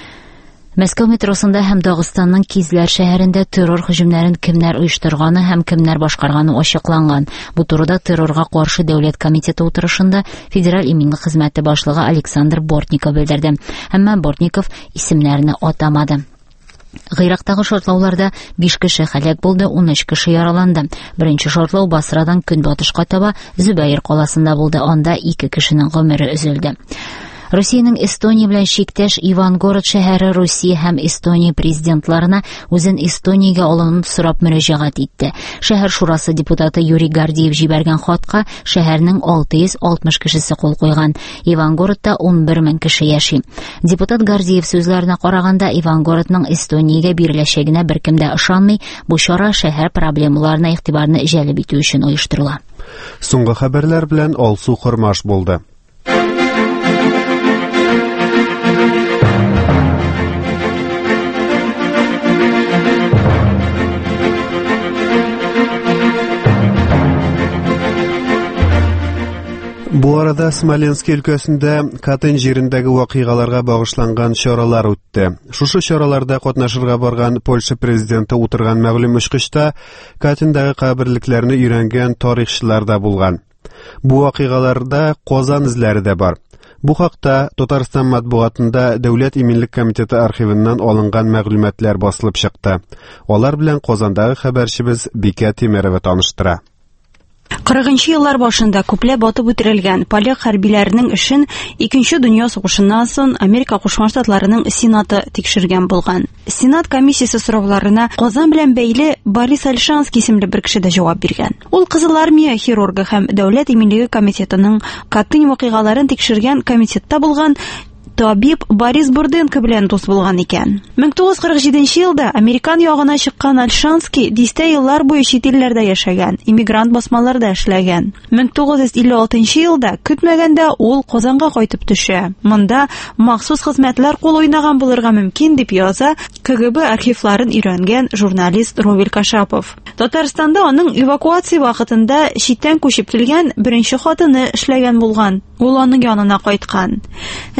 Мәскәү метросында һәм Дагыстанның Кизләр шәһәрендә террор һөҗүмнәрен кемнәр оештырганы һәм кемнәр башкарганы ачыкланган. Бу турыда террорга каршы дәүләт комитеты утырышында федераль иминлек хезмәте башлыгы Александр Бортников белдерде. Әмма Бортников исемнәрне атамады. Гыйрактагы шартлауларда биш кеше һәлак булды, ун өч кеше яраланды. Беренче шартлау Басрадан көнбатышка таба Зөбәер каласында булды. Анда ике кешенең гомере өзелде. Россиянең Эстония белән чиктәш Ивангород шәһәре Русия һәм Эстония президентларына үзен Эстониягә алуын сорап мөрәҗәгать итте. Шәһәр шурасы депутаты Юрий Гордеев җибәргән хатка шәһәрнең алты йөз алтмыш кешесе кул куйган. Ивангородта ун бер мең кеше яши. Депутат Гордеев сүзләренә караганда, Ивангородның Эстониягә биреләчәгенә беркем дә ышанмый. Бу чара шәһәр проблемаларына игътибарны җәлеп итү өчен оештырыла. Соңгы хәбәрләр белән Алсу Кырмаш булды. Бу арада Смоленск өлкәсендә Катынь җирендәге вакыйгаларга багышланган чаралар үтте. Шушы чараларда катнашырга барган Польша президенты утырган мәгълүм очкычта Катыньдагы каберлекләрне өйрәнгән тарихчылар да булган. Бу вакыйгаларда Казан эзләре дә бар. Бу хакта Татарстан матбугатында Дәүләт иминлек комитеты архивыннан алынган мәгълүматлар басылып чыкты. Алар белән Казандагы хәбәрчебез Бикә Тимерова таныштыра. кырыгынчы еллар башында күпләп батып үтерелгән поляк хәрбиләренең эшен Икенче дөнья сугышыннан соң Америка Кушма Штатларының Сенаты тикшергән булган. Сенат комиссиясе сорауларына Казан белән бәйле Борис Альшанский исемле бер кеше дә җавап биргән. Ул Кызыл армия хирургы һәм Дәүләт иминлеге комитетының Катынь вакыйгаларын тикшергән комитетта булган табиб Борис Бурденко белән дус булган икән. мең тугыз йөз кырык җиденче елда Американ ягына чыккан Альшанский дистә еллар буе чит илләрдә яшәгән, иммигрант басмаларда эшләгән. мең тугыз йөз илле алтынчы елда көтмәгәндә ул Казанга кайтып төшә. Монда махсус хезмәтләр кул уйнаган булырга мөмкин дип яза КГБ архивларын өйрәнгән журналист Ровиль Кашапов. Татарстанда аның эвакуация вакытында читтән күчеп килгән беренче хатыны эшләгән булган. Ул аның янына кайткан. Әмма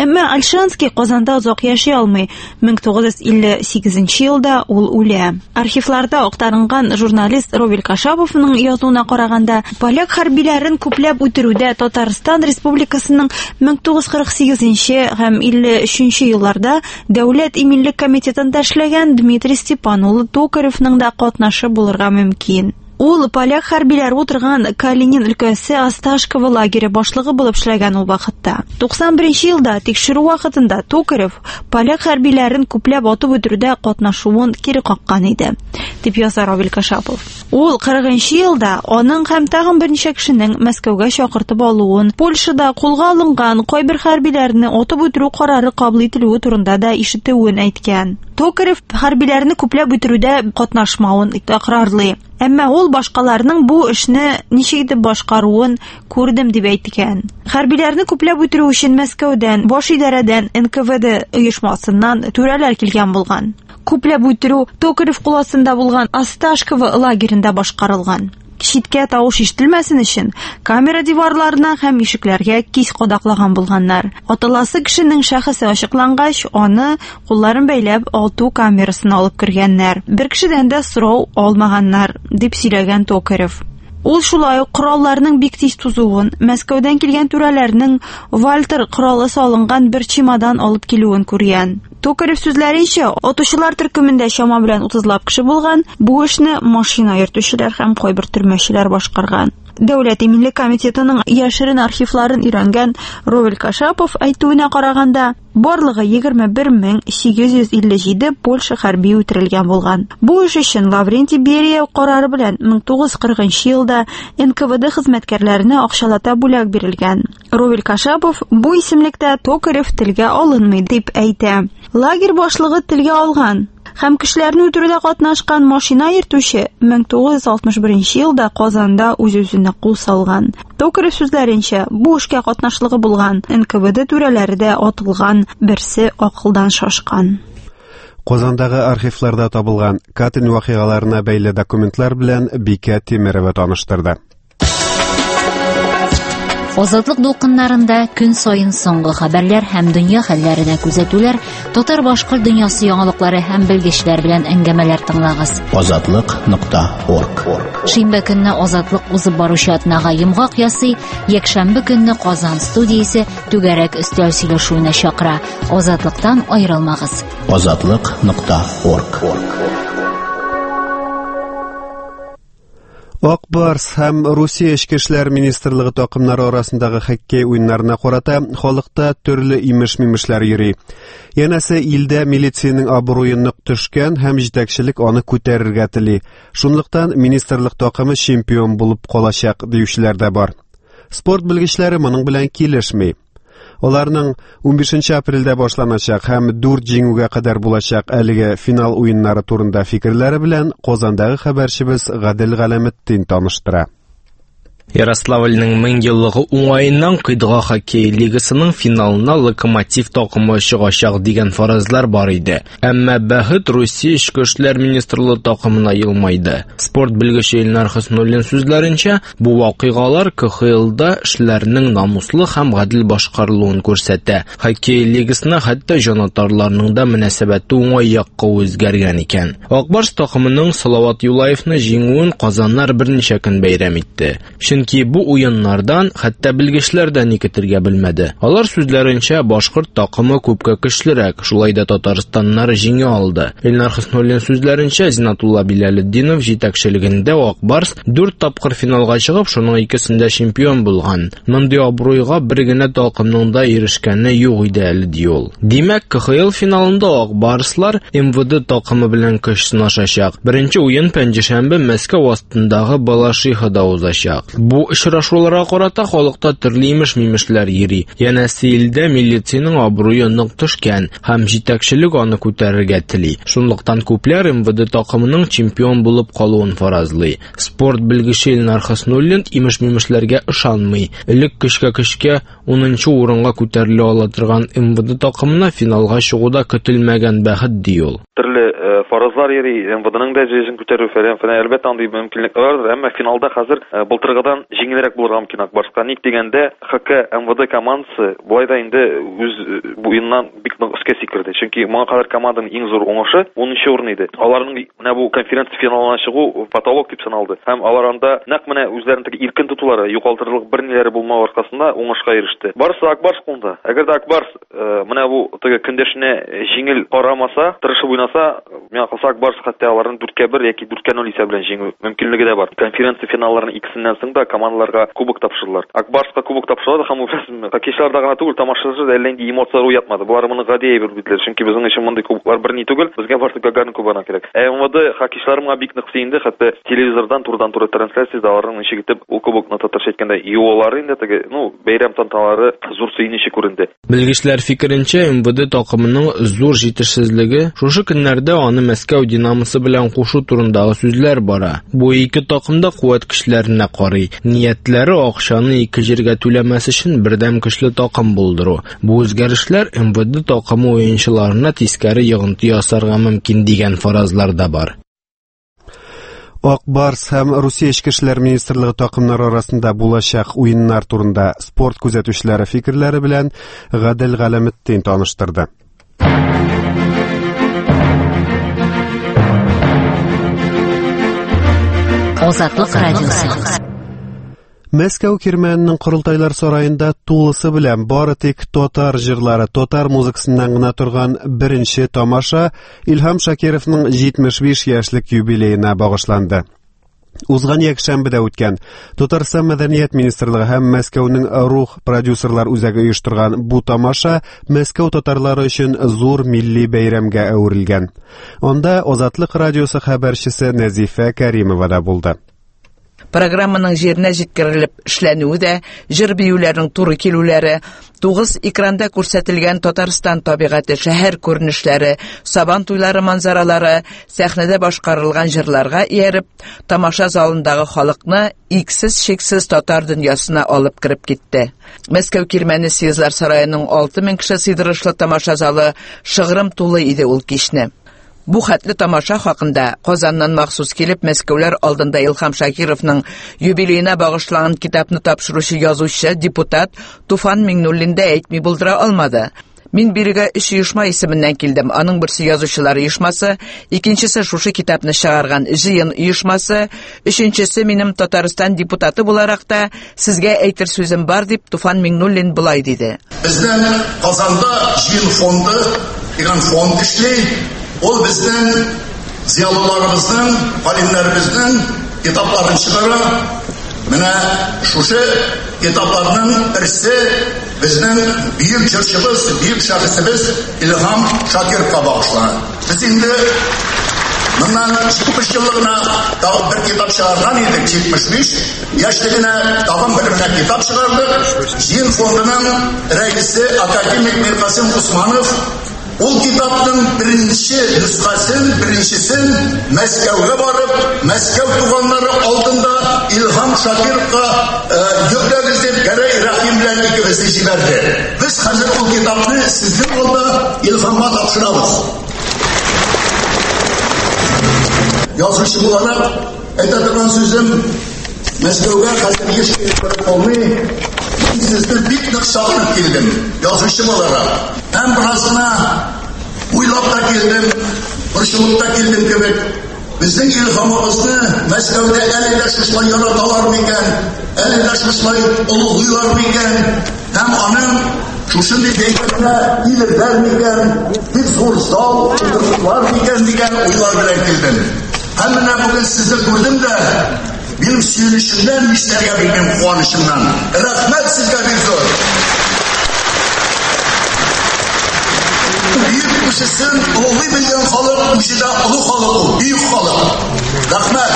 Альшанский Казанда озак яши алмый. мең тугыз йөз илле сигезенче елда ул үлә. Архивларда актарылган журналист Ровиль Кашаповның язуына караганда, поляк хәрбиләрен күпләп үтерүдә Татарстан Республикасының мең тугыз йөз кырык сигезенче һәм илле өченче елларда Дәүләт иминлек комитетында эшләгән Дмитрий Степан улы Токаревның да катнашы булырга мөмкин. Ул поляк хәрбиләре утырган Калинин өлкәсе Осташково лагере башлыгы булып эшләгән ул вакытта. туксан беренче елда тикшерү вакытында Токарев поляк хәрбиләрен күпләп атып үтерүдә катнашуын кире каккан иде, дип яза Равил Кашапов. Ул кырыгынчы елда аның һәм тагын берничә кешенең Мәскәүгә чакыртып алуын, Польшада кулга алынган кайбер хәрбиләрне атып үтерү карары кабул ителүе турында да ишетүен әйткән. Токарев хәрбиләрне күпләп үтерүдә катнашмавын тәкрарлый. Әмма ул башкаларның бу эшне ничек итеп башкаруын күрдем дип әйткән. Хәрбиләрне күпләп үтерү өчен Мәскәүдән, баш идарәдән эн ка вэ дэ оешмасыннан түрәләр килгән булган. Күпләп үтерү Токарев куласында булган Осташково лагерендә башкарылган. Читкә тавыш ишетелмәсен өчен камера диварларына һәм ишекләргә кис кадаклаган булганнар. Атыласы кешенең шәхесе ачыклангач, аны кулларын бәйләп ату камерасына алып кергәннәр. Бер кешедән дә сорау алмаганнар, дип сөйләгән Токарев. Ул шулай ук коралларның бик тиз тузуын, Мәскәүдән килгән түрәләрнең Вальтер коралы салынган бер чемодан алып килүен күргән. Токарев сүзләренчә, атучылар төркемендә чама белән утызлап кеше булган, бу эшне машина йөртүчеләр һәм кайбер төрмәчеләр башкарган. Дәүләт иминлек комитетының яшерен архивларын өйрәнгән Ровиль Кашапов әйтүенә караганда, барлыгы егерме бер мең сигез йөз илле җиде Польша хәрби үтерелгән булган. Бу эш өчен Лаврентий Берия карары белән мең тугыз йөз кырыгынчы елда эн ка вэ дэ хезмәткәрләренә акчалата бүләк бирелгән. Ровиль Кашапов бу исемлектә Токарев телгә алынмый дип әйтә. Лагерь башлыгы телгә алган һәм кешеләрне үтерүдә катнашкан машина йөртүче мең тугыз йөз алтмыш беренче елда Казанда үз-үзенә кул салган. Токарев сүзләренчә, бу эшкә катнашлыгы булган эн ка вэ дэ түрәләре дә атылган, берсе акылдан шашкан. Казандагы архивларда табылган Катyn вакыйгаларына бәйле документлар белән Бикә Тимерова таныштырды. Азатлык дулкыннарында көн сайын соңгы хәбәрләр һәм дөнья хәлләренә күзәтүләр, татар-башкорт дөньясы яңалыклары һәм белгечләр белән әңгәмәләр тыңлагыз. азатлык нокта орг. Шимбә көнне Азатлык узып баручы атнага йомгак ясый, якшәмбе көнне Казан студиясе түгәрәк өстәл сөйләшүенә чакыра. Азатлыктан аерылмагыз. азатлык нокта орг. Ак Барс һәм Русия эчке эшләр министрлыгы такымнары арасындагы хоккей уеннарына карата халыкта төрле имеш-мимешләр йөри. Янәсе илдә милициянең абруен нык төшкән һәм җитәкчелек аны күтәрергә тели. Шунлыктан министрлык такымы чемпион булып калачак диючеләр дә бар. Спорт белгечләре моның белән килешми. Оларның ун бишенче апрельдә башланачак һәм дүрт җиңүгә кадәр булачак әлеге финал уеннары турында фикерләре белән Казандагы хәбәрчебез Гадел Галәметдин таныштыра. Ярославльның мең еллыгы уңаеннан кыйдыга хоккей лигасының финалына Локомотив такымы чыгачак дигән фаразлар бар иде. Әмма бәхет Русия эчке эшләр министрлыгы такымына елмайды. Спорт белгече Илнар Хуснуллин сүзләренчә, бу вакыйгалар ка ха элда эшләрнең намуслы һәм гадел башкарылуын күрсәтә. Хоккей лигасына хәтта җанатарларның да мөнәсәбәте уңай якка үзгәргән икән. Ак Барс такымының Салават Юлаевны җиңүен казаннар берничә көн бәйрәм итте. Чөнки бу уеннардан хәтта белгечләр дә ни көтәргә белмәде. Алар сүзләренчә, башкорт такымы күпкә көчлерәк, шулай да Татарстаннар җиңә алды. Илнар Хуснуллин сүзләренчә, Зинатулла Биләлетдинов җитәкчелегендә Ак Барс дүрт тапкыр финалга чыгып, шуның икесендә чемпион булган. Мондый абруйга бер генә такымның да ирешкәне юк иде әле ди ул. Димәк, ка ха эл финалында Ак Барслар эм вэ дэ такымы белән көч сынашачак. Беренче уен пәнҗешәмбе Мәскәү астындагы Балашихада узачак. Бу очрашуларга карата халыкта төрле имеш-мимешләр йөри. Янәсе илдә милициянең абруе нык төшкән һәм җитәкчелек аны күтәрергә тели. Шунлыктан күпләр эм вэ дэ такымының чемпион булып калуын фаразлый. Спорт белгече Илнар Хуснуллин имеш-мимешләргә ышанмый. Элек көчкә-көчкә унынчы урынга күтәрелә ала торган эм вэ дэ такымына финалга чыгуда көтелмәгән бәхет ди ул. Төрле фаразлар йөри, эм вэ дэның дә җыйын күтәрү фәлән фәлән әлбәттә андый мөмкинлек бар, әмма финалда хәзер былтыргыдан Акбарстан җиңелрәк булырга мөмкин Акбарска. Ник дигәндә, ХК МВД командасы болай да инде үз буеннан бик нык өскә сикерде. Чөнки моңа кадәр команданың иң зур уңышы унынчы урын иде. Аларның менә бу конференция финалына чыгу потолок дип саналды. Һәм алар анда нәкъ менә үзләрен теге иркен тотулары, югалтырлык берниләре булмау аркасында уңышка иреште. Барысы Акбарс кулында. Әгәр дә Акбарс менә бу теге көндәшенә җиңел карамаса, тырышып уйнаса, миңа калса Акбарс хәтта аларны дүрткә бер яки дүрткә ноль исәп белән җиңү мөмкинлеге дә бар. Конференция финалларының икесеннән соң да командаларга кубок тапшырдылар. Акбарска кубок тапшырды һәм ул хоккейчыларда гына түгел, тамашачылар да әллә нинди эмоциялар уятмады. Булар моны гади әйбер битләр, чөнки безнең өчен мондай кубоклар бер ни түгел, безгә бары Гагарин кубогына кирәк. Ә МВД хоккейчыларга бик нык сөенде, хәтта телевизордан турыдан-туры трансляциядә аларның ничек итеп ул кубокны татарча әйткәндә юолары инде теге, ну, бәйрәм тантаналары зур сөенече күренде. Белгечләр фикеренчә, МВД такымының зур җитешсезлеге шушы көннәрдә аны Мәскәү Динамосы белән кушу турындагы сүзләр бара. Бу ике такым да куәт көчләренә карый. Ниятләре акчаны ике җиргә түләмәс өчен бердәм көчле такым булдыру. Бу үзгәрешләр МВД такымы уенчыларына тискәре йогынты ясарга мөмкин дигән фаразлар да бар. Акбарс һәм Русия Эчке эшләр министрлыгы такымнары арасында булачак уеннар турында спорт күзәтүчеләре фикерләре белән Гадел Галәметдин таныштырды. Азатлык радиосы. Мәскәү Кирмәннең Корылтайлар сараенда тулысы белән бары тик татар җырлары, татар музыкасыннан гына торган беренче тамаша Илһам Шакировның җитмеш биш яшьлек юбилеена багышланды. Узган якшәмбедә үткән Татарстан мәдәният министрлыгы һәм Мәскәүнең Рух продюсерлар үзәге оештырган бу тамаша Мәскәү татарлары өчен зур милли бәйрәмгә әверелгән. Анда Азатлык радиосы хәбәрчесе Нәзифә Кәримова да булды. Программаның җиренә җиткерелеп эшләнүе дә, җыр биюләрнең туры килүләре, тугыз экранда күрсәтелгән Татарстан табигате, шәһәр күренешләре, сабан туйлары манзаралары, сәхнәдә башкарылган җырларга ияреп, тамаша залындагы халыкны иксез-чиксез татар дөньясына алып кереп китте. Мәскәү Кирмәне Съездлар сараеның алты мең кеше сыйдырышлы тамаша залы шыгрым тулы иде ул кичне. Бу хәтле тамаша хакында Казаннан махсус килеп Мәскәүләр алдында Илһам Шакировның юбилеена багышланган китапны тапшыручы язучы, депутат Туфан Миңнуллин дә әйтми булдыра алмады. Мин бирегә өч оешма исеменнән килдем. Аның берсе язучылар оешмасы, икенчесе шушы китапны чыгарган җыен оешмасы, өченчесе минем Татарстан депутаты буларак та сезгә әйтер сүзем бар дип Туфан Миңнуллин булай диде. Безнең Казанда җыен фонды дигән фонд эшли. Ул безнең зиялыларыбызның, галимнәребезнең китапларын чыгара. Менә шушы китапларның берсе безнең бөек җырчыбыз, бөек шәхесебез Илһам Шакировка багышланган. Без инде моннан җитмеш еллыгына тагын бер китап чыгарган идек, җитмеш биш яшьлегенә тагын бер генә китап чыгардык. Җыен фондының рәисе академик Миркасым Усманов ул китапның беренче нускасын, беренчесен Мәскәүгә барып, Мәскәү туганнары алдында Илһам Шакировка йөртәгез дип Гәрәй Рәхим белән икебезне җибәрде. Без хәзер ул китапны сезнең алда Илһамга тапшырабыз. Язучы буларак әйтә торган сүзем, Мәскәүгә хәзер еш килеп алмый. Sizden bik нык сагынып килдем, язучы буларак. Һәм беразына уйлап та килдем, борчылып та килдем кебек. Безнең Илһамыбызны Мәскәүдә әле дә шулай яраталар микән, әле дә шулай олуглыйлар микән, һәм аның шушындый бәйгесенә илерләр микән, бик зур зал булдырулар микән дигән уйлар белән килдем. Һәм менә бүген сезне күрдем дә benim söyleşimden işlerge bilmem kuanışımdan. Rahmet sizge bir zor. Büyük kuşasın, oğlu bilgen halık, kuşida ulu halık, büyük halık. Rahmet.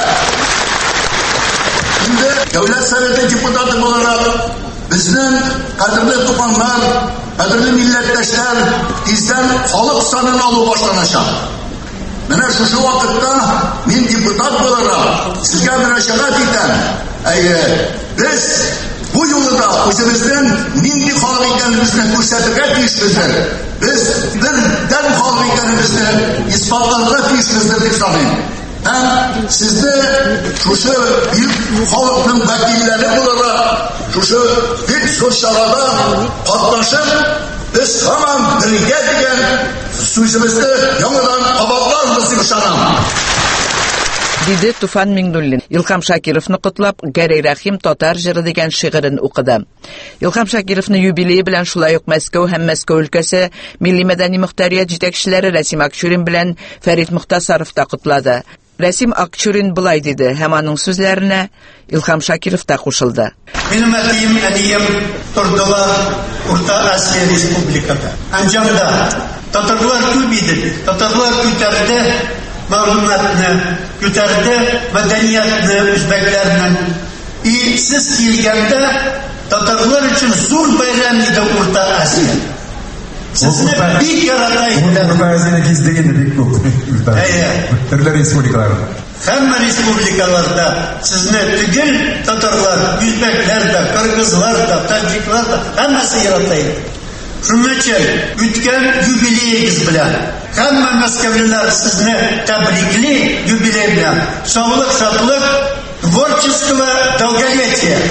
Şimdi devlet sarayda deputatı olarak bizden kadirli tutanlar, kadirli milletleşler bizden halık sanını alıp başlanacak. Менә шушы вакытта мин депутат буларак сезгә мөрәҗәгать итәм. Әйе, без бу юлда үзебезнең нинди халык икәнебезне күрсәтергә тиешбездер. Без бер дан халык икәнебезне исбатларга тиешбездер дип саныйм. Һәм сезне шушы бик халыкның вәкилләре буларак, шушы бик зур чарада катнашып, без һаман бергә дигән сүзебезне яңадан кабатларбыз дип ышанам. Диде Туфан Миңнуллин. Илхам Шакировны котлап, Гәрәй Рәхим татар җыры дигән шигырен укыды. Илхам Шакировны юбилее белән шулай ук Мәскәү һәм Мәскәү өлкәсе милли мәдәни мөхтәрият җитәкчеләре Рәсим Акчурин белән Фәрит Мөхтәсаров та котлады. Рәсим Акчурин булай диде һәм аның сүзләренә Илхам Шакиров та кушылды. Минем әтием, әнием тордылар Урта Азия Республикада. Анҗанда татарлар күп иде. Татарлар күтәрде мәгълүматны, күтәрде мәдәниятне үзбәкләрнең. И сез килгәндә татарлар өчен зур бәйрәм иде Урта Азия. Сезне бик ярата иде. Урта Азия гиздегенде бик күп. Төрле республикалар. Һәммә республикаларда сезне түгел татарлар, үзбәкләр дә, кыргызлар да, таҗиклар да һәммәсе ярата иде. Шуның өчен үткән юбилеегез белән һәммә мәскәүлеләр сезне тәбрикли юбилей белән. Саулык, шатлык, творчество, долголетие.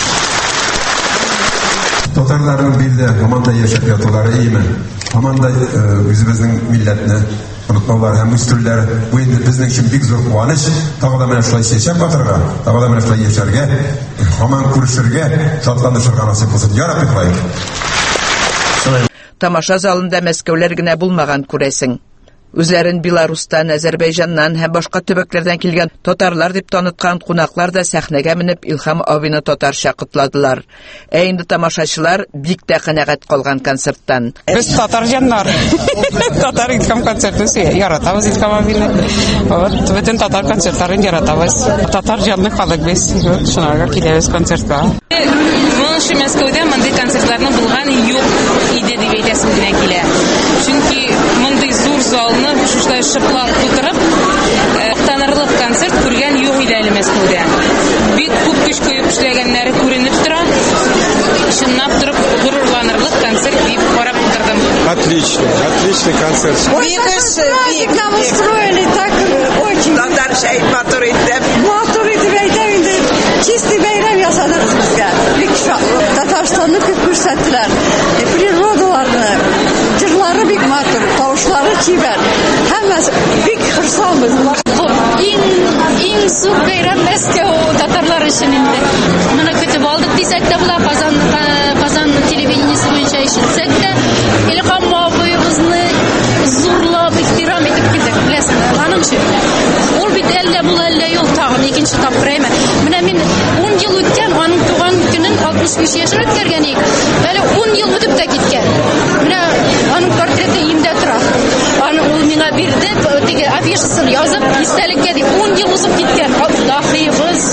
Татарларның билде һаман да яшәп ятулары имен. Һаман да үзебезнең милләтне онытмаулар һәм үстерүләр бу инде безнең өчен бик зур куаныч. Тагы да менә шулай яшәп батырга, тагы да менә шулай яшәргә, һаман күрешергә, шатланышырга насыйп булсын. Я Рабби, хәйр. Тамаша залында мәскәүләр генә булмаган күрәсең. Үзләрен Беларустан, Азәрбайҗаннан һәм башка төбәкләрдән килгән татарлар дип таныткан кунаклар да сәхнәгә менеп Илхам абыйны татарча кутладылар. Ә инде тамашачылар бик тә канәгать калган концерттан. Без татар җаннар. Татар Илхам концертын яратабыз Илхам абыйны. Вот, бөтен татар концертларын яратабыз. Татар җанлы халык без. Шунага киләбез концертка. Моншы Мәскәүдә мондый концертларның булган юк иде дип әйтәсем генә килә. Чөнки мондый зур залны шулай шыплап тутырып, танырлык концерт күргән юк иде әле Мәскәүдә. Бик күп көч куеп эшләгәннәре күренеп тора. Чынлап торып горурланырлык концерт дип карап утырдым. Отлично, отличный концерт. Мне кажется, нам устроили так очень. Татарча матур итеп. Матур итеп әйтәм, чистый бәйрәм ясадыгыз безгә. Бик Татарстанны күп күрсәттеләр. Природаларны, җырлары бик матур, тавышлары чибәр. Һәммәсе бик хөрсанбыз. Иң иң зур бәйрәм Мәскәү татарлар өчен инде. Моны көтеп алдык дисәк тә була, Казан Казан телевидениесе буенча ишетсәк тә, Илхам абыйыбызны зурлап ихтирам итеп килдек, беләсең, аның өчен. Ул бит әллә була, әллә юк, тагын икенче тапкыр әйме. Менә мин ун ел үткән, аның туган көнен алтмыш биш яшен үткәргән ик. Әле ун ел үтеп тә киткән. Менә аның портреты имдә тора. Аны ул миңа бирде, теге афишасын язып, истәлеккә дип ун ел узып киткән. Дахыйбыз,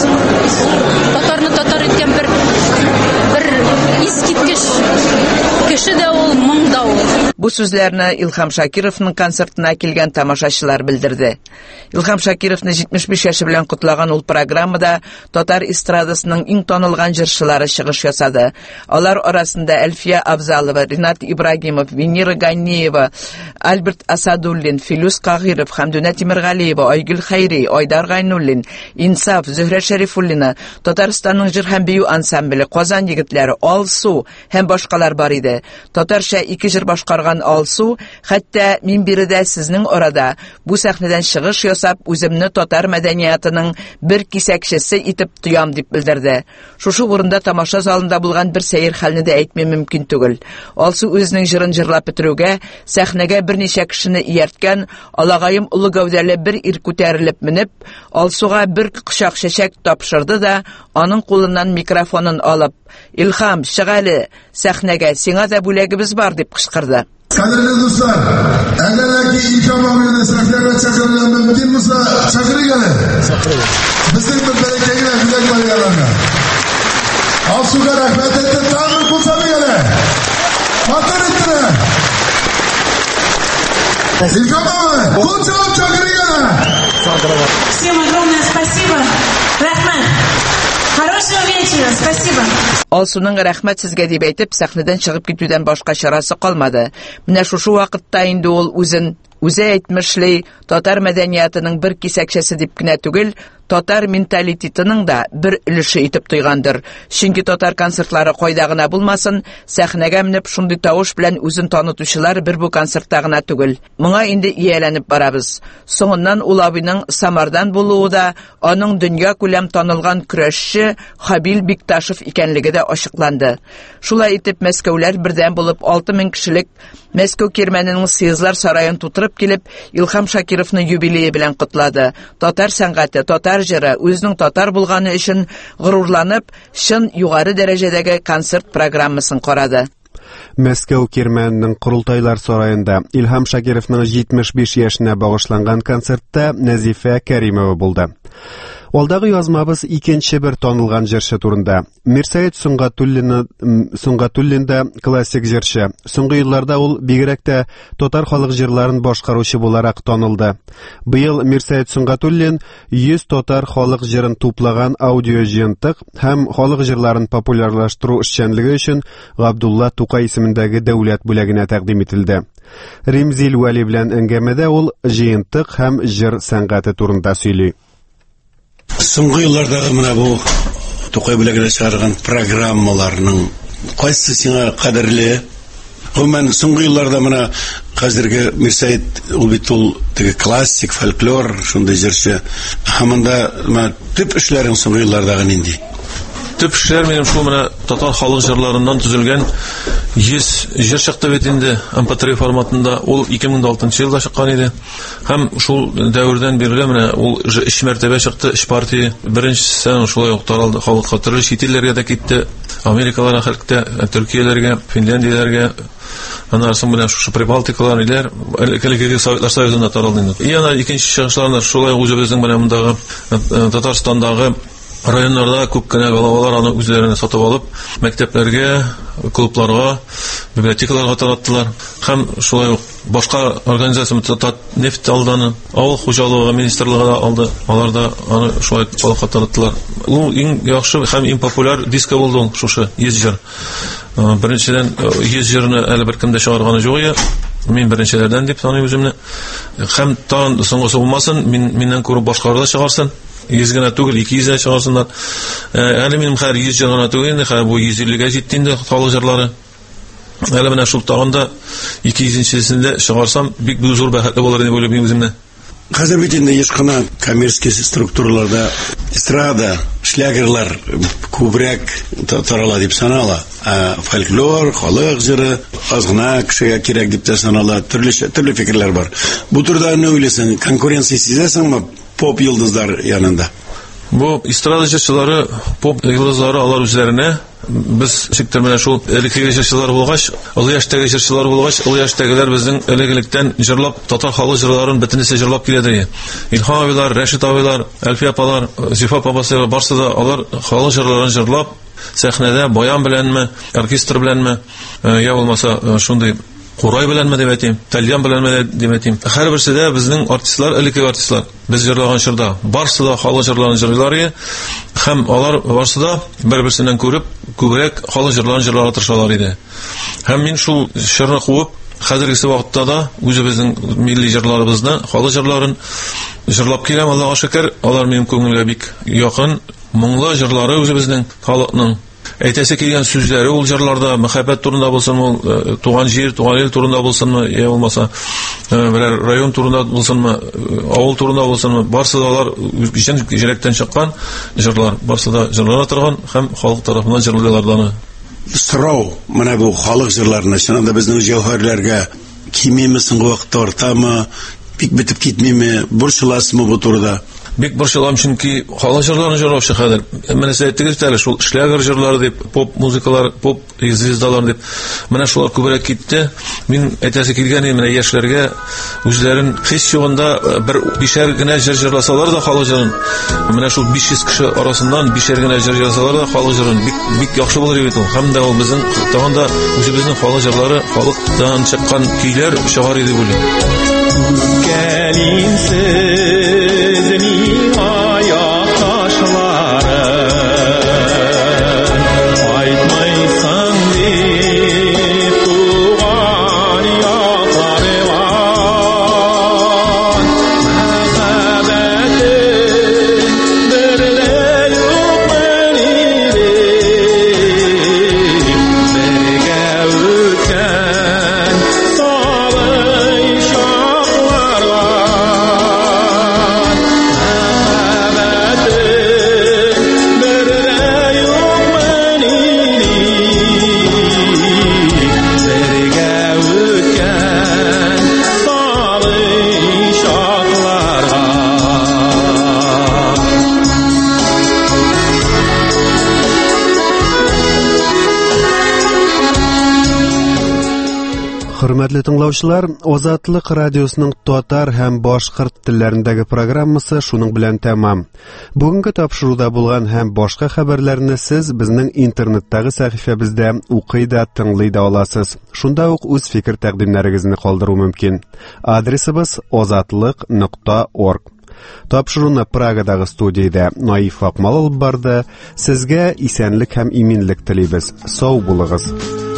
татарны татар иткән бер бер искиткеч кеше дә ул, моң да ул. Бу сүзләрне Илхам Шакировның концертына килгән тамашачылар белдерде. Илхам Шакировны җитмеш биш яше белән кутлаган ул программада татар эстрадасының иң танылган җырчылары чыгыш ясады. Алар арасында Әлфия Абзалова, Ринат Ибрагимов, Венера Ганеева, Альберт Асадуллин, Филүс Кагыров, Хәмдүнә Тимергалиева, Айгөл Хәйри, Айдар Гайнуллин, Инсаф, Зөһрә Шәрифуллина, Татарстанның җыр һәм бию ансамбле, Казан егетләре, Алсу һәм башкалар бар иде. Татарча ике җыр башкарган Алсу, хәтта мин биредә сезнең арада бу сәхнәдән чыгыш ясап, үземне татар мәдәниятының бер кисәкчесе итеп тоям дип белдерде. Шушы урында тамаша залында булган бер сәер хәлне дә әйтмәм мөмкин түгел. Алсу үзенең җырын җырлап бетерүгә сәхнәгә берничә кешене иярткән, алагаем улы гәүдәле бер ир күтәрелеп менеп, Алсуга бер кочак чәчәк тапшырды да, аның кулыннан микрофонын алып, Илхам, чыг әле, сәхнәгә, сиңа да бүләгебез бар дип кычкырды. Кадерле дуслар, әгәр ки Илхам абыйны сәхнәгә чакырырга мөмкин булса, чакырыйк әле. Безнең бер бәләкәй бүләк бар янында. Алсуга рәхмәт әйтеп, тагын булса әле. Матур иттерә. Илхам абый, кул чалып чакырыйк әле. Всем огромное спасибо. Рәхмәт. Хорошего вечера, спасибо. Алсуның рәхмәт сезгә дип әйтеп, сәхнәдән чыгып китүдән башка чарасы калмады. Менә шушы вакытта инде ул үзен Үзе әйтмешли, татар мәдәниятының бер кисәкчәсе дип кенә түгел, татар менталитетының да бер өлеше итеп тойгандыр. Чөнки татар концертлары кайда гына булмасын, сәхнәгә менеп шундый тавыш белән үзен танытучылар бер бу концертта гына түгел. Моңа инде ияләнеп барабыз. Соңыннан ул абыйның Самардан булуы да, аның дөнья күләм танылган көрәшче Хабил Бикташев икәнлеге дә ачыкланды. Шулай итеп Мәскәүләр бердән булып алты мең кешелек Мәскәү кирмәненең Съездлар сараен тутырып килеп, Илһам Шакировны юбилее белән котлады. Татар сәнгате, татар җыры үзенең татар булганы өчен горурланып, чын югары дәрәҗәдәге концерт программасын карады. Мәскәү кирмәненең Корылтайлар сараенда Илһам Шакировның җитмеш биш яшенә багышланган концертта Нәзифә Кәримова булды. Алдагы язмабыз икенче бер танылган җырчы турында. Мирсәет Сунгатуллина Сунгатуллинда классик җырчы. Соңгы елларда ул бигрәк тә татар халык җырларын башкаручы буларак танылды. Быел Мирсәет Сунгатуллин йөз татар халык җырын туплаган аудио җыентык һәм халык җырларын популярлаштыру эшчәнлеге өчен Габдулла Тукай исемендәге дәүләт бүләгенә тәкъдим ителде. Римзил Вәли белән әңгәмәдә ул җыентык һәм җыр сәнгате турында сөйли. Соңгы еллардагы менә бу Тукай бүләгенә чыгарган программаларның кайсы сиңа кадерле? Гомумән соңгы елларда менә хәзерге Мирсәет ул бит ул теге классик фольклор шундый җырчы. Һәм анда төп эшләрен соңгы еллардагы нинди? Төп эшләр минем шул менә татар халык җырларыннан төзелгән йөз җыр чыкты бит инде эм пэ три форматында. Ул ике мең алтынчы елда чыккан иде. Һәм шул дәвердән бирле менә ул өч мәртәбә чыкты, өч партия. Беренчесен шулай ук таралды, халыкка төрле чит илләргә дә китте. Америкаларга хәлкә, Төркияләргә, Финляндияләргә, аннан белән шушы Прибалтикалар иләр, әлеге Советлар Союзына таралды инде. Яна икенче чыгышларында шулай үзебезнең менә мондагы Татарстандагы районнарда күп кенә балалар аны үзләренә сатып алып, мәктәпләргә, клубларга, библиотекаларга тараттылар. Һәм шулай ук башка организация Татнефть алданы, авыл хуҗалыгы министрлыгы да алды. Алар да аны шулай халыкка тараттылар. Ул иң яхшы һәм иң популяр диско булды ул шушы йөз җыр. Беренчедән йөз җырны әле беркем дә чыгарганы юк иде. Мин беренчеләрдән дип саныйм үземне. Һәм тагын соңгысы булмасын, мин миннән күреп башкалар да чыгарсын. Йөз генә түгел, ике йөз чыгарсыннар. Әле минем һәр йөз җыр гына түгел инде, һәр бу йөз иллегә җитте инде халык җырлары. Әле менә шул тагында ике йөзенчесендә чыгарсам, бик зур бәхетле булыр дип уйлыйм үземне. Хәзер бит инде еш кына коммерческий структураларда эстрада, шлягерлар күбрәк тарала дип санала. Фольклор, халык җыры аз гына кешегә кирәк дип тә санала. Төрле төрле фикерләр бар. Бу турыда не уйлыйсың? Конкуренция сизәсеңме поп йолдызлар янында? Бу эстрада җырчылары, поп йолдызлары алар үзләренә без шиктер менә шул элекке җырчылар булгач, олы яшьтәге җырчылар булгач, олы яшьтәгеләр безнең элекелектән җырлап татар халык җырларын бөтенесе җырлап киләдер. Илһам абыйлар, Рәшит абыйлар, Әлфия апалар, Зифа апасы барсы да алар халык җырларын җырлап сәхнәдә баян беләнме, оркестр беләнме, я булмаса шундый Курай беләнме дип әйтим, Тальян беләнме дип әйтим. Һәрберсе дә безнең артистлар, элекке артистлар. Без җырлаган чорда барсы да халык җырларын җырлыйлар, һәм алар барсы да бер-берсеннән күреп, күбрәк халык җырларын җырларга тырышалар иде. Һәм мин шул чорны куып, хәзерге вакытта да үзебезнең милли җырларыбызны, халык җырларын җырлап киләм, Аллаһка шөкер, алар минем күңелгә бик якын, моңлы җырлары үзебезнең халыкның. Әйтәсе килгән сүзләре ул җырларда мәхәббәт турында булсынмы, ул туган җир, туган ил турында булсынмы, я булмаса берәр район турында булсынмы, авыл турында булсынмы, барсы да алар үҗен җирәктән чыккан җырлар, барсы да җырлана торган һәм халык тарафыннан җырлыйлар. Сорау, менә бу халык җырларына чынында безнең җәүһәрләргә кимиме соңгы вакытта артамы, бик битеп китмиме, борчыласызмы бу турыда? Бик борчылам, чөнки халык җырларын җырлаучы хәзер. Менә сез әйттегез әле шул шлягер җырлары дип, поп музыкалар, поп звездалар дип. Менә шулар күбрәк китте. Мин әйтәсе килгән менә яшьләргә үзләрен һич югында бер бишәр генә җыр җырласалар да халык җырын. Менә шул биш йөз кеше арасыннан бишәр генә җыр җырласалар да халык җырын бик бик яхшы булыр иде ул. Һәм дә ул безнең тагында үзебезнең халык җырлары, халыктан чыккан көйләр чыгар иде бу. Hörmәтле тыңлаучылар, Азатлык радиосының татар һәм башкорт телләрендәге программасы шуның белән тәмам. Бүгенге тапшыруда булган һәм башка хәбәрләрне сез безнең интернеттагы сәхифәбездә укый да, тыңлый да аласыз. Шунда ук үз фикер тәкъдимнәрегезне калдыру мөмкин. Адресыбыз азатлык нокта орг. Тапшыруны Прагадагы студиядә Наиф Акмал алып барды. Сезгә исәнлек һәм иминлек телибез. Сау булыгыз.